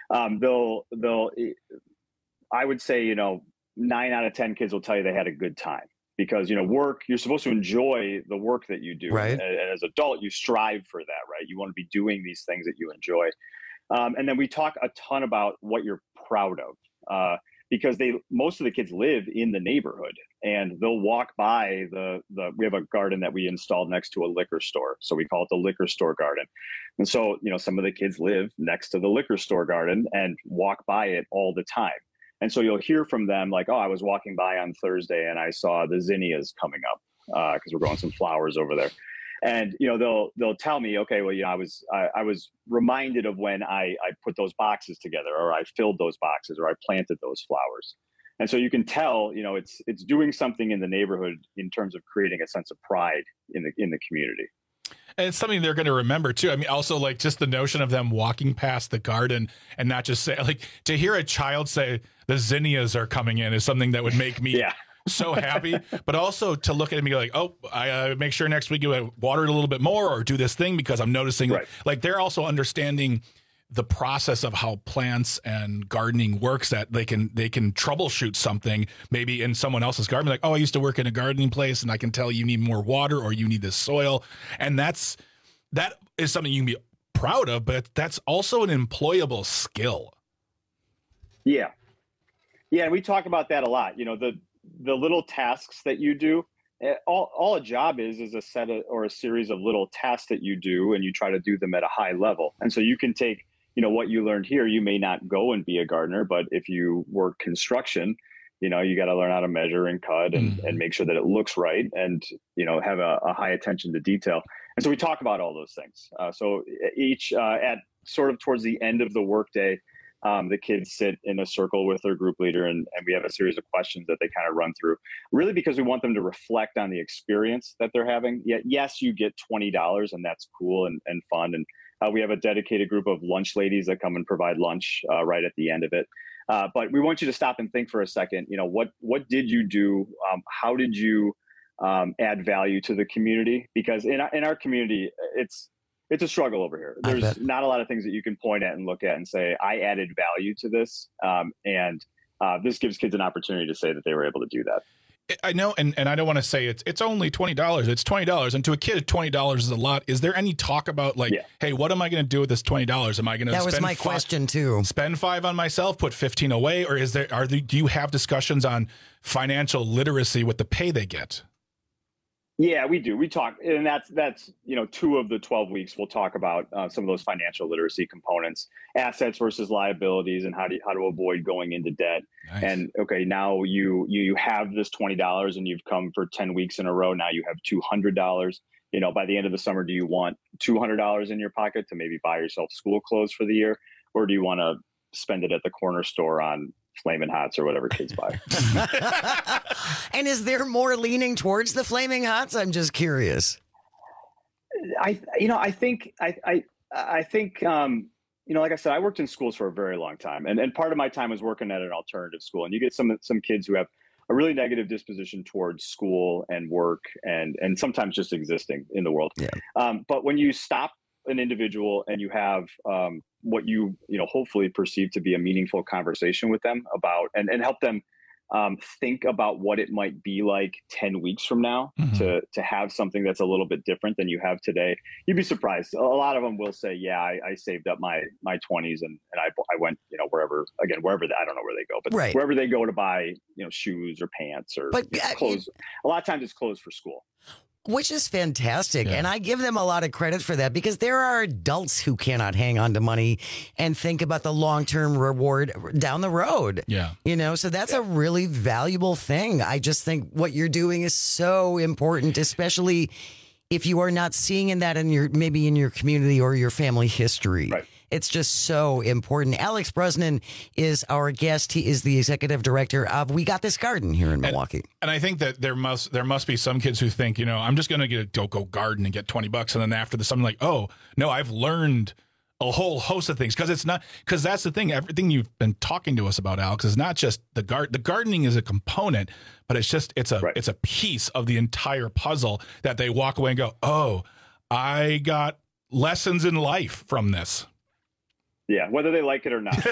I would say, 9 out of 10 kids will tell you they had a good time. Because, work, you're supposed to enjoy the work that you do. Right. And as an adult, you strive for that, right? You want to be doing these things that you enjoy. And then we talk a ton about what you're proud of because most of the kids live in the neighborhood and they'll walk by we have a garden that we installed next to a liquor store. So we call it the liquor store garden. And so, some of the kids live next to the liquor store garden and walk by it all the time. And so you'll hear from them like, oh, I was walking by on Thursday and I saw the zinnias coming up because we're growing some flowers over there. And, they'll tell me, okay, well, I was reminded of when I put those boxes together or I filled those boxes or I planted those flowers. And so you can tell, it's doing something in the neighborhood in terms of creating a sense of pride in the community. And it's something they're going to remember, too. I mean, also, like, just the notion of them walking past the garden and not just say, like, to hear a child say the zinnias are coming in is something that would make me so happy. But also to look at it and be like, oh, I make sure next week you water it a little bit more or do this thing because I'm noticing, like, they're also understanding the process of how plants and gardening works, that they can troubleshoot something maybe in someone else's garden. Like, oh, I used to work in a gardening place and I can tell you need more water or you need this soil. And that is something you can be proud of, but that's also an employable skill. Yeah. Yeah. And we talk about that a lot. The little tasks that you do, all a job is a set of, or a series of little tasks that you do and you try to do them at a high level. And so you can take, what you learned here, you may not go and be a gardener, but if you work construction, you got to learn how to measure and cut and make sure that it looks right and, have a high attention to detail. And so we talk about all those things. So each at sort of towards the end of the workday, The kids sit in a circle with their group leader, and we have a series of questions that they kind of run through, really because we want them to reflect on the experience that they're having. Yes, you get $20, and that's cool and fun. And we have a dedicated group of lunch ladies that come and provide lunch right at the end of it. But we want you to stop and think for a second, what did you do? How did you add value to the community? Because in our community, it's a struggle over here. There's not a lot of things that you can point at and look at and say, I added value to this. And this gives kids an opportunity to say that they were able to do that. I know, and I don't want to say it's only $20. It's $20, and to a kid, $20 is a lot. Is there any talk about hey, what am I going to do with this $20? Am I going to? That was my question too. Spend $5 on myself, put $15 away, or do you have discussions on financial literacy with the pay they get? Yeah, we do. We talk, and that's 2 of the 12 weeks. We'll talk about some of those financial literacy components, assets versus liabilities, and how to avoid going into debt. Nice. And okay, now you have this $20, and you've come for 10 weeks in a row. Now you have $200. By the end of the summer, do you want $200 in your pocket to maybe buy yourself school clothes for the year, or do you want to spend it at the corner store on Flamin' Hots or whatever kids buy? And is there more leaning towards the Flaming Hots? I'm just curious. I think, like I said, I worked in schools for a very long time, and part of my time was working at an alternative school. And you get some kids who have a really negative disposition towards school and work, and sometimes just existing in the world. Yeah. But when you stop an individual and you have what you hopefully perceive to be a meaningful conversation with them about, and help them think about what it might be like 10 weeks from now, to have something that's a little bit different than you have today, you'd be surprised. A lot of them will say, yeah, I saved up my 20s and I went, wherever, I don't know where they go, but wherever they go to buy, shoes or pants or clothes. A lot of times it's clothes for school. Which is fantastic. Yeah. And I give them a lot of credit for that, because there are adults who cannot hang on to money and think about the long-term reward down the road. Yeah. So that's a really valuable thing. I just think what you're doing is so important, especially if you are not seeing that in your community or your family history. Right. It's just so important. Alex Brosnan is our guest. He is the executive director of We Got This Garden here in Milwaukee. And I think that there must be some kids who think, I'm just going to go garden and get $20, and then after this, I'm like, oh no, I've learned a whole host of things. Because that's the thing. Everything you've been talking to us about, Alex, is not just the gardening is a component, but it's a piece of the entire puzzle that they walk away and go, oh, I got lessons in life from this. Yeah, whether they like it or not.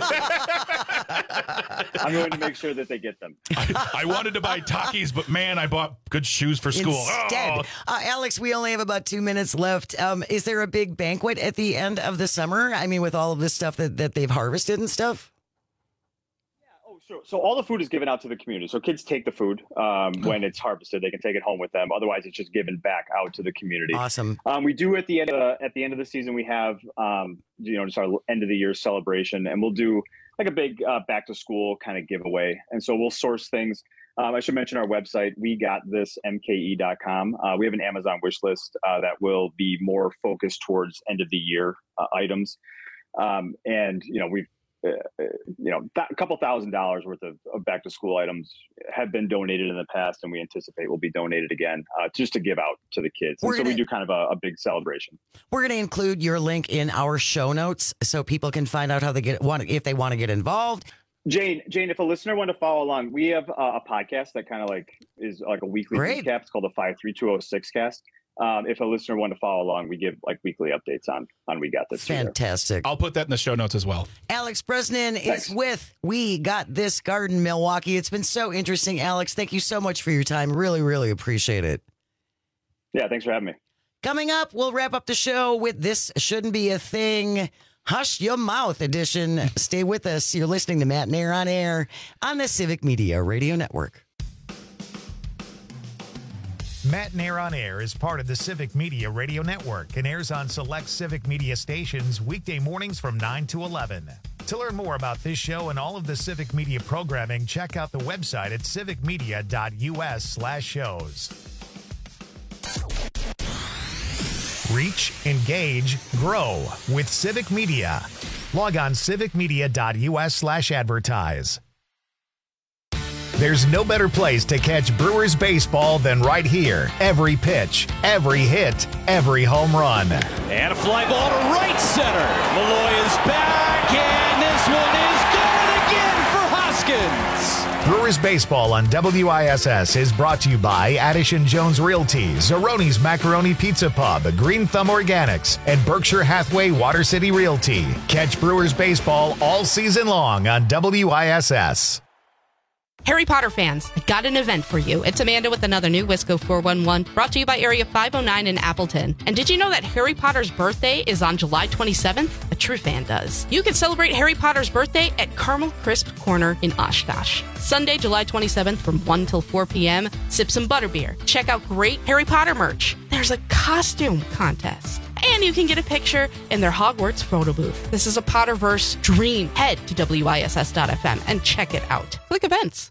I'm going to make sure that they get them. I wanted to buy Takis, but man, I bought good shoes for school. Instead, Alex, we only have about 2 minutes left. Is there a big banquet at the end of the summer? I mean, with all of this stuff that they've harvested and stuff? Sure. So all the food is given out to the community. So kids take the food when it's harvested. They can take it home with them. Otherwise, it's just given back out to the community. Awesome. We do at the end of the season, we have just our end of the year celebration, and we'll do like a big back to school kind of giveaway. And so we'll source things. I should mention our website, WeGotThisMKE.com. We have an Amazon wish list that will be more focused towards end of the year items. And we've a couple $1,000s worth of back to school items have been donated in the past, and we anticipate will be donated again just to give out to the kids. And so we do kind of a big celebration. We're going to include your link in our show notes so people can find out how they if they want to get involved. Jane, if a listener wanted to follow along, we have a podcast that kind of is like a weekly recap. It's called the 53206 cast. If a listener wanted to follow along, we give weekly updates on We Got This. Fantastic. I'll put that in the show notes as well. Alex Brosnan is with We Got This Garden Milwaukee. It's been so interesting, Alex. Thank you so much for your time. Really, really appreciate it. Yeah, thanks for having me. Coming up, we'll wrap up the show with This Shouldn't Be a Thing, Hush Your Mouth edition. Stay with us. You're listening to Matt Nair on Air on the Civic Media Radio Network. Matt Nair on Air is part of the Civic Media Radio Network and airs on select Civic Media stations weekday mornings from 9 to 11. To learn more about this show and all of the Civic Media programming, check out the website at civicmedia.us/shows. Reach, engage, grow with Civic Media. Log on civicmedia.us/advertise. There's no better place to catch Brewers baseball than right here. Every pitch, every hit, every home run. And a fly ball to right center. Malloy is back, and this one is good again for Hoskins. Brewers baseball on WISS is brought to you by Addison Jones Realty, Zeroni's Macaroni Pizza Pub, Green Thumb Organics, and Berkshire Hathaway Water City Realty. Catch Brewers baseball all season long on WISS. Harry Potter fans, I got an event for you. It's Amanda with another new Wisco 411, brought to you by Area 509 in Appleton. And did you know that Harry Potter's birthday is on July 27th? A true fan does. You can celebrate Harry Potter's birthday at Caramel Crisp Corner in Oshkosh. Sunday, July 27th from 1 till 4 p.m., sip some butterbeer. Check out great Harry Potter merch. There's a costume contest. And you can get a picture in their Hogwarts photo booth. This is a Potterverse dream. Head to WISS.FM and check it out. Click events.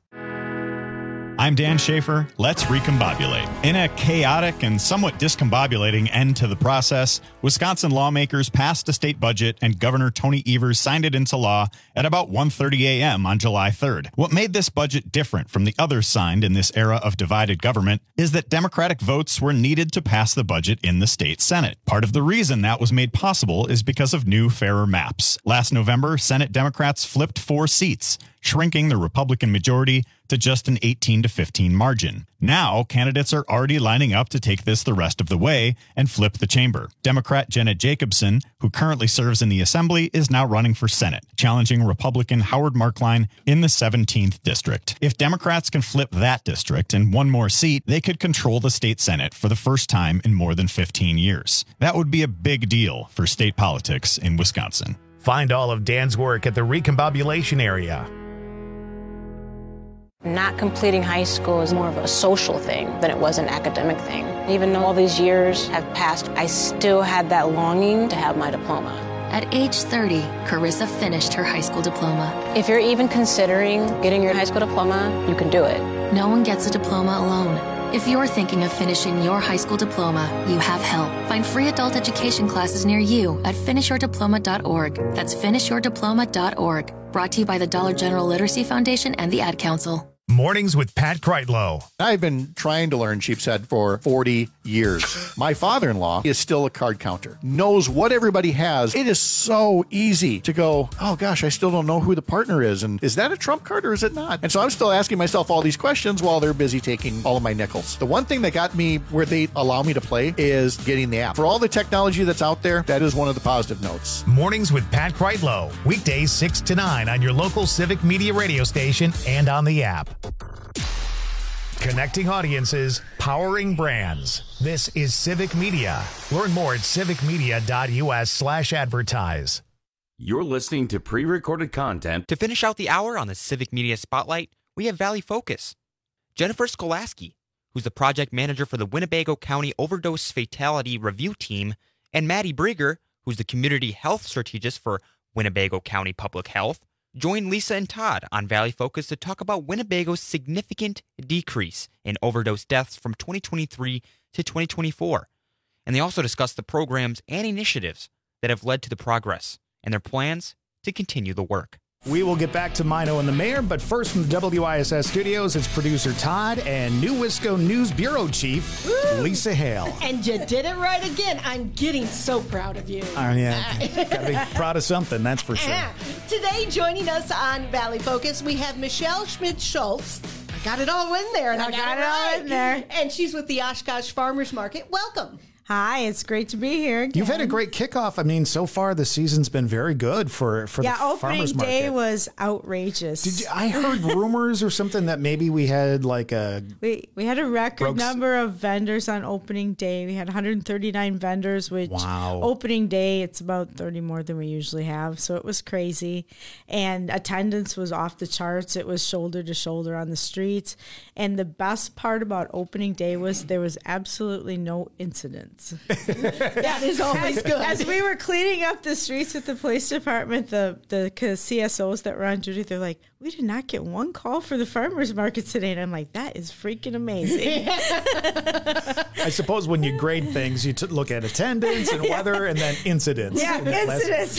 I'm Dan Schaefer. Let's recombobulate. In a chaotic and somewhat discombobulating end to the process, Wisconsin lawmakers passed a state budget and Governor Tony Evers signed it into law at about 1:30 a.m. on July 3rd. What made this budget different from the others signed in this era of divided government is that Democratic votes were needed to pass the budget in the state Senate. Part of the reason that was made possible is because of new, fairer maps. Last November, Senate Democrats flipped 4 seats, shrinking the Republican majority to just an 18-15 margin. Now, candidates are already lining up to take this the rest of the way and flip the chamber. Democrat Jenna Jacobson, who currently serves in the Assembly, is now running for Senate, challenging Republican Howard Markline in the 17th District. If Democrats can flip that district and one more seat, they could control the state Senate for the first time in more than 15 years. That would be a big deal for state politics in Wisconsin. Find all of Dan's work at the Recombobulation Area. Not completing high school is more of a social thing than it was an academic thing. Even though all these years have passed, I still had that longing to have my diploma. At age 30, Carissa finished her high school diploma. If you're even considering getting your high school diploma, you can do it. No one gets a diploma alone. If you're thinking of finishing your high school diploma, you have help. Find free adult education classes near you at finishyourdiploma.org. That's finishyourdiploma.org. Brought to you by the Dollar General Literacy Foundation and the Ad Council. Mornings with Pat Kreitlow. I've been trying to learn Sheepshead for 40 years. My father-in-law is still a card counter, knows what everybody has. It is so easy to go, oh gosh, I still don't know who the partner is. And is that a trump card or is it not? And so I'm still asking myself all these questions while they're busy taking all of my nickels. The one thing that got me where they allow me to play is getting the app. For all the technology that's out there, that is one of the positive notes. Mornings with Pat Kreitlow. Weekdays 6 to 9 on your local Civic Media radio station and on the app. Connecting audiences, powering brands. This is Civic Media. Learn more at civicmedia.us/advertise. You're listening to pre-recorded content. To finish out the hour on the Civic Media Spotlight, we have Valley Focus. Jennifer Skolaski, who's the project manager for the Winnebago County Overdose Fatality Review Team, and Maddie Brieger, who's the community health strategist for Winnebago County Public Health, join Lisa and Todd on Valley Focus to talk about Winnebago's significant decrease in overdose deaths from 2023 to 2024. And they also discuss the programs and initiatives that have led to the progress and their plans to continue the work. We will get back to Mino and the Mayor, but first from the WISS studios, it's producer Todd and New Wisco News Bureau Chief Lisa Hale. And you did it right again. I'm getting so proud of you. Gotta be proud of something, that's for sure. Today, joining us on Valley Focus, we have Michelle Schmidt-Schultz. I got it all in there, and I got it all in there. And she's with the Oshkosh Farmers Market. Welcome. Hi, it's great to be here again. You've had a great kickoff. I mean, so far the season's been very good for the farmers market. Opening day was outrageous. I heard rumors or something that maybe we had like we had a record number of vendors on opening day. We had 139 vendors, which opening day it's about 30 more than we usually have. So it was crazy, and attendance was off the charts. It was shoulder to shoulder on the streets, and the best part about opening day was there was absolutely no incidents. assistance. That is always good. As we were cleaning up the streets at the police department, the CSOs that were on duty, they're like, we did not get one call for the farmers market today. And I'm like, that is freaking amazing. I suppose when you grade things, you look at attendance and weather and then incidents. Yeah, incidents.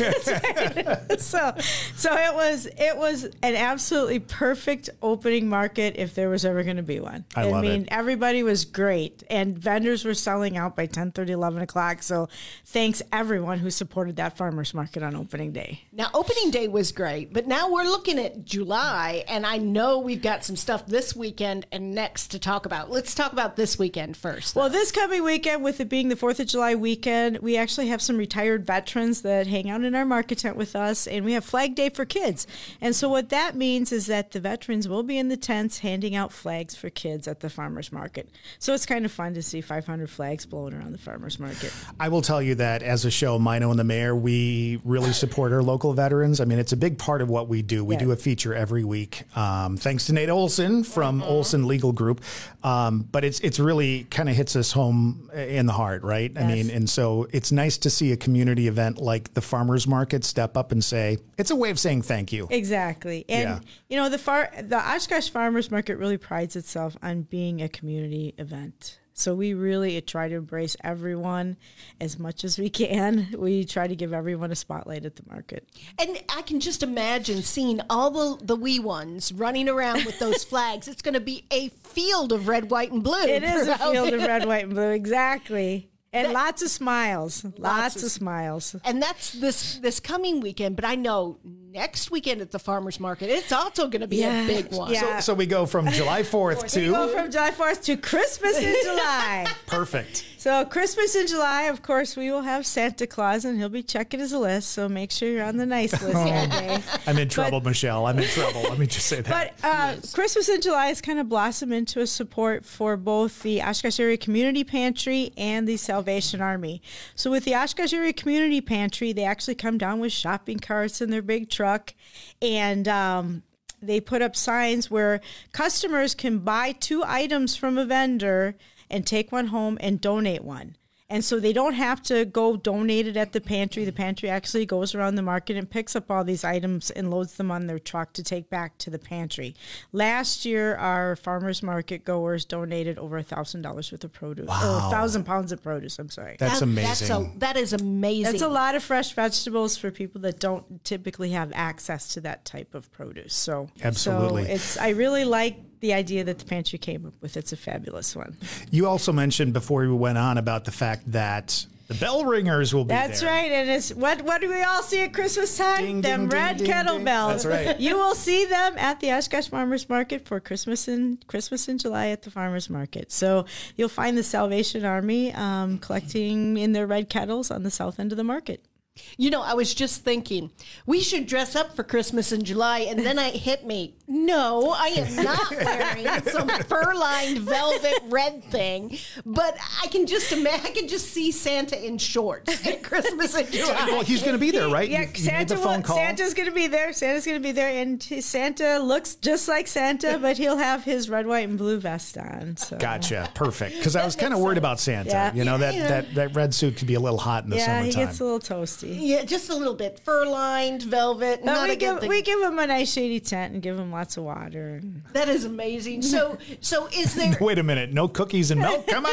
That's right. So it was an absolutely perfect opening market if there was ever going to be one. I love it. Everybody was great, and vendors were selling out by 10:30, 11 o'clock. So thanks everyone who supported that farmers market on opening day. Now, opening day was great, but now we're looking at July, and I know we've got some stuff this weekend and next to talk about. Let's talk about this weekend first. Well, this coming weekend, with it being the 4th of July weekend, we actually have some retired veterans that hang out in our market tent with us, and we have Flag Day for kids. And so what that means is that the veterans will be in the tents handing out flags for kids at the farmers market. So it's kind of fun to see 500 flags blowing around the farmers market. I will tell you that as a show, Mino and the Mayor, we really support our local veterans. I mean, it's a big part of what we do. We do a feature every week, thanks to Nate Olson from Olson Legal Group. But it's really kind of hits us home in the heart, right? Yes. I mean, and so it's nice to see a community event like the farmers market step up and say, it's a way of saying thank you. Exactly. And, you know, the Oshkosh Farmers Market really prides itself on being a community event. So we really try to embrace everyone as much as we can. We try to give everyone a spotlight at the market. And I can just imagine seeing all the wee ones running around with those flags. It's going to be a field of red, white, and blue. It is a field of red, white, and blue, exactly. And lots of smiles. Lots of smiles. And that's this coming weekend. But I know next weekend at the farmers market, it's also going to be a big one. Yeah. So we go from July 4th to... We go from July 4th to Christmas in July. Perfect. So Christmas in July, of course, we will have Santa Claus, and he'll be checking his list. So make sure you're on the nice list that day. I'm in trouble, Michelle. I'm in trouble. Let me just say that. But Christmas in July has kind of blossomed into a support for both the Oshkosh Area Community Pantry and the Salvation Army. So with the Oshkosh Area Community Pantry, they actually come down with shopping carts in their big truck, and they put up signs where customers can buy 2 items from a vendor and take one home and donate one. And so they don't have to go donate it at the pantry. The pantry actually goes around the market and picks up all these items and loads them on their truck to take back to the pantry. Last year, our farmers market goers donated over $1,000 worth of produce. Wow. Or 1,000 pounds of produce, I'm sorry. That's amazing. That is amazing. That's a lot of fresh vegetables for people that don't typically have access to that type of produce. So absolutely. So I really like the idea that the pantry came up with. It's a fabulous one. You also mentioned before we went on about the fact that the bell ringers will be That's there. right. And it's what do we all see at Christmas time? Ding, them ding, red ding, kettle ding. bells. That's right. You will see them at the Oshkosh Farmers Market for Christmas in July at the farmers market. So you'll find the Salvation Army collecting in their red kettles on the south end of the market. You know, I was just thinking, we should dress up for Christmas in July, and then it hit me. No, I am not wearing some fur-lined velvet red thing, but I can just imagine, I can just see Santa in shorts at Christmas in July. Well, he's going to be there, right? Yeah, you made the phone call. Santa's going to be there. Santa's going to be there, and Santa looks just like Santa, but he'll have his red, white, and blue vest on. So. Gotcha. Perfect. Because I was kind of worried about Santa. Yeah. You know, that red suit could be a little hot in the summertime. Yeah, he gets a little toasty. Yeah, just a little bit. Fur-lined, velvet. But we give him a nice shady tent and give him lots of water. That is amazing. So is there... Wait a minute. No cookies and milk? Come on.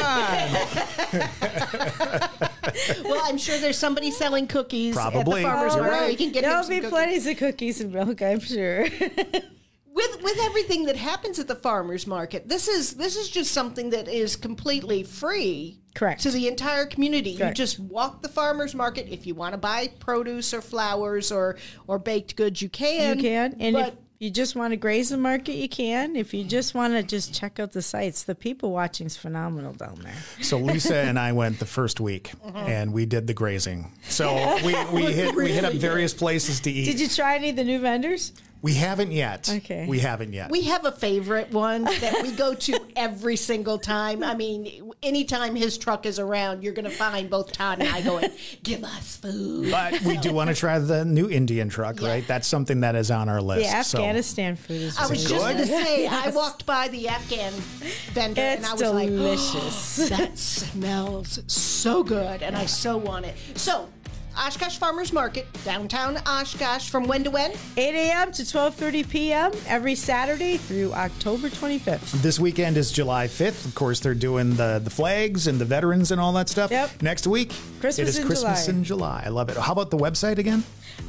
Well, I'm sure there's somebody selling cookies Probably. at the farmer's market. Right. We can get There'll be plenty of cookies and milk, I'm sure. With everything that happens at the farmer's market, this is just something that is completely free. Correct. To the entire community. Correct. You just walk the farmer's market. If you want to buy produce or flowers or baked goods, you can. You can. And if you just want to graze the market, you can. If you just want to just check out the sites, the people watching is phenomenal down there. So Lisa and I went the first week, and we did the grazing. So we hit up various places to eat. Did you try any of the new vendors? We haven't yet. Okay. We haven't yet. We have a favorite one that we go to every single time. I mean, anytime his truck is around, you're going to find both Todd and I going, give us food. But we do want to try the new Indian truck, right? That's something that is on our list. The Afghanistan food is I was just going to say, I walked by the Afghan vendor and I was delicious. like, oh, that smells so good and I so want it. So, Oshkosh Farmers Market, downtown Oshkosh, from when to when? 8 a.m. to 12:30 p.m. every Saturday through October 25th. This weekend is July 5th. Of course, they're doing the flags and the veterans and all that stuff. Yep. Next week, Christmas it is in Christmas July. in July. I love it. How about the website again?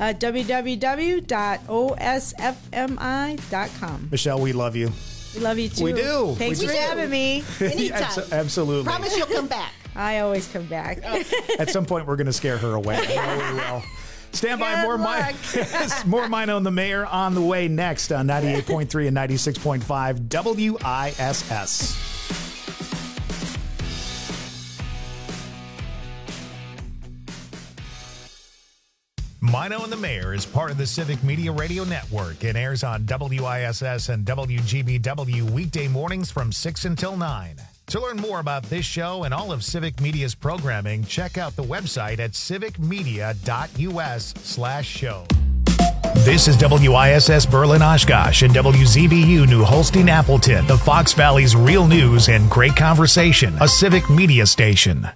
www.osfmi.com. Michelle, we love you. We love you too. We do. Thanks We for do. having me. Anytime. Absolutely. Promise you'll come back. I always come back. At some point, we're going to scare her away. I know we will. Stand by. More Mino and the Mayor on the way next on 98.3 and 96.5 WISS. Mino and the Mayor is part of the Civic Media Radio Network and airs on WISS and WGBW weekday mornings from 6 until 9. To learn more about this show and all of Civic Media's programming, check out the website at civicmedia.us/show. This is WISS Berlin Oshkosh and WZBU New Holstein Appleton, the Fox Valley's real news and great conversation, a Civic Media station.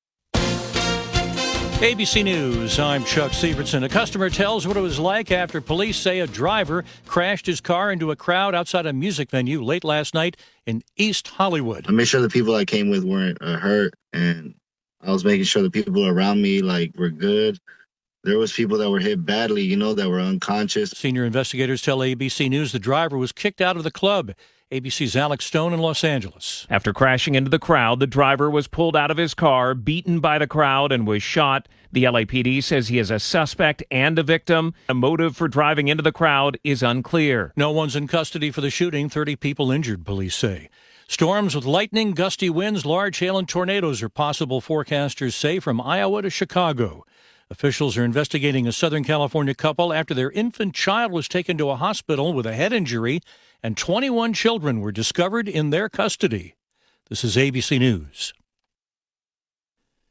ABC News, I'm Chuck Sievertson. A customer tells what it was like after police say a driver crashed his car into a crowd outside a music venue late last night in East Hollywood. I made sure the people I came with weren't hurt, and I was making sure the people around me were good. There was people that were hit badly, that were unconscious. Senior investigators tell ABC News the driver was kicked out of the club. ABC's Alex Stone in Los Angeles. After crashing into the crowd, the driver was pulled out of his car, beaten by the crowd, and was shot. The LAPD says he is a suspect and a victim. The motive for driving into the crowd is unclear. No one's in custody for the shooting. 30 people injured, police say. Storms with lightning, gusty winds, large hail, and tornadoes are possible, forecasters say, from Iowa to Chicago. Officials are investigating a Southern California couple after their infant child was taken to a hospital with a head injury, and 21 children were discovered in their custody. This is ABC News.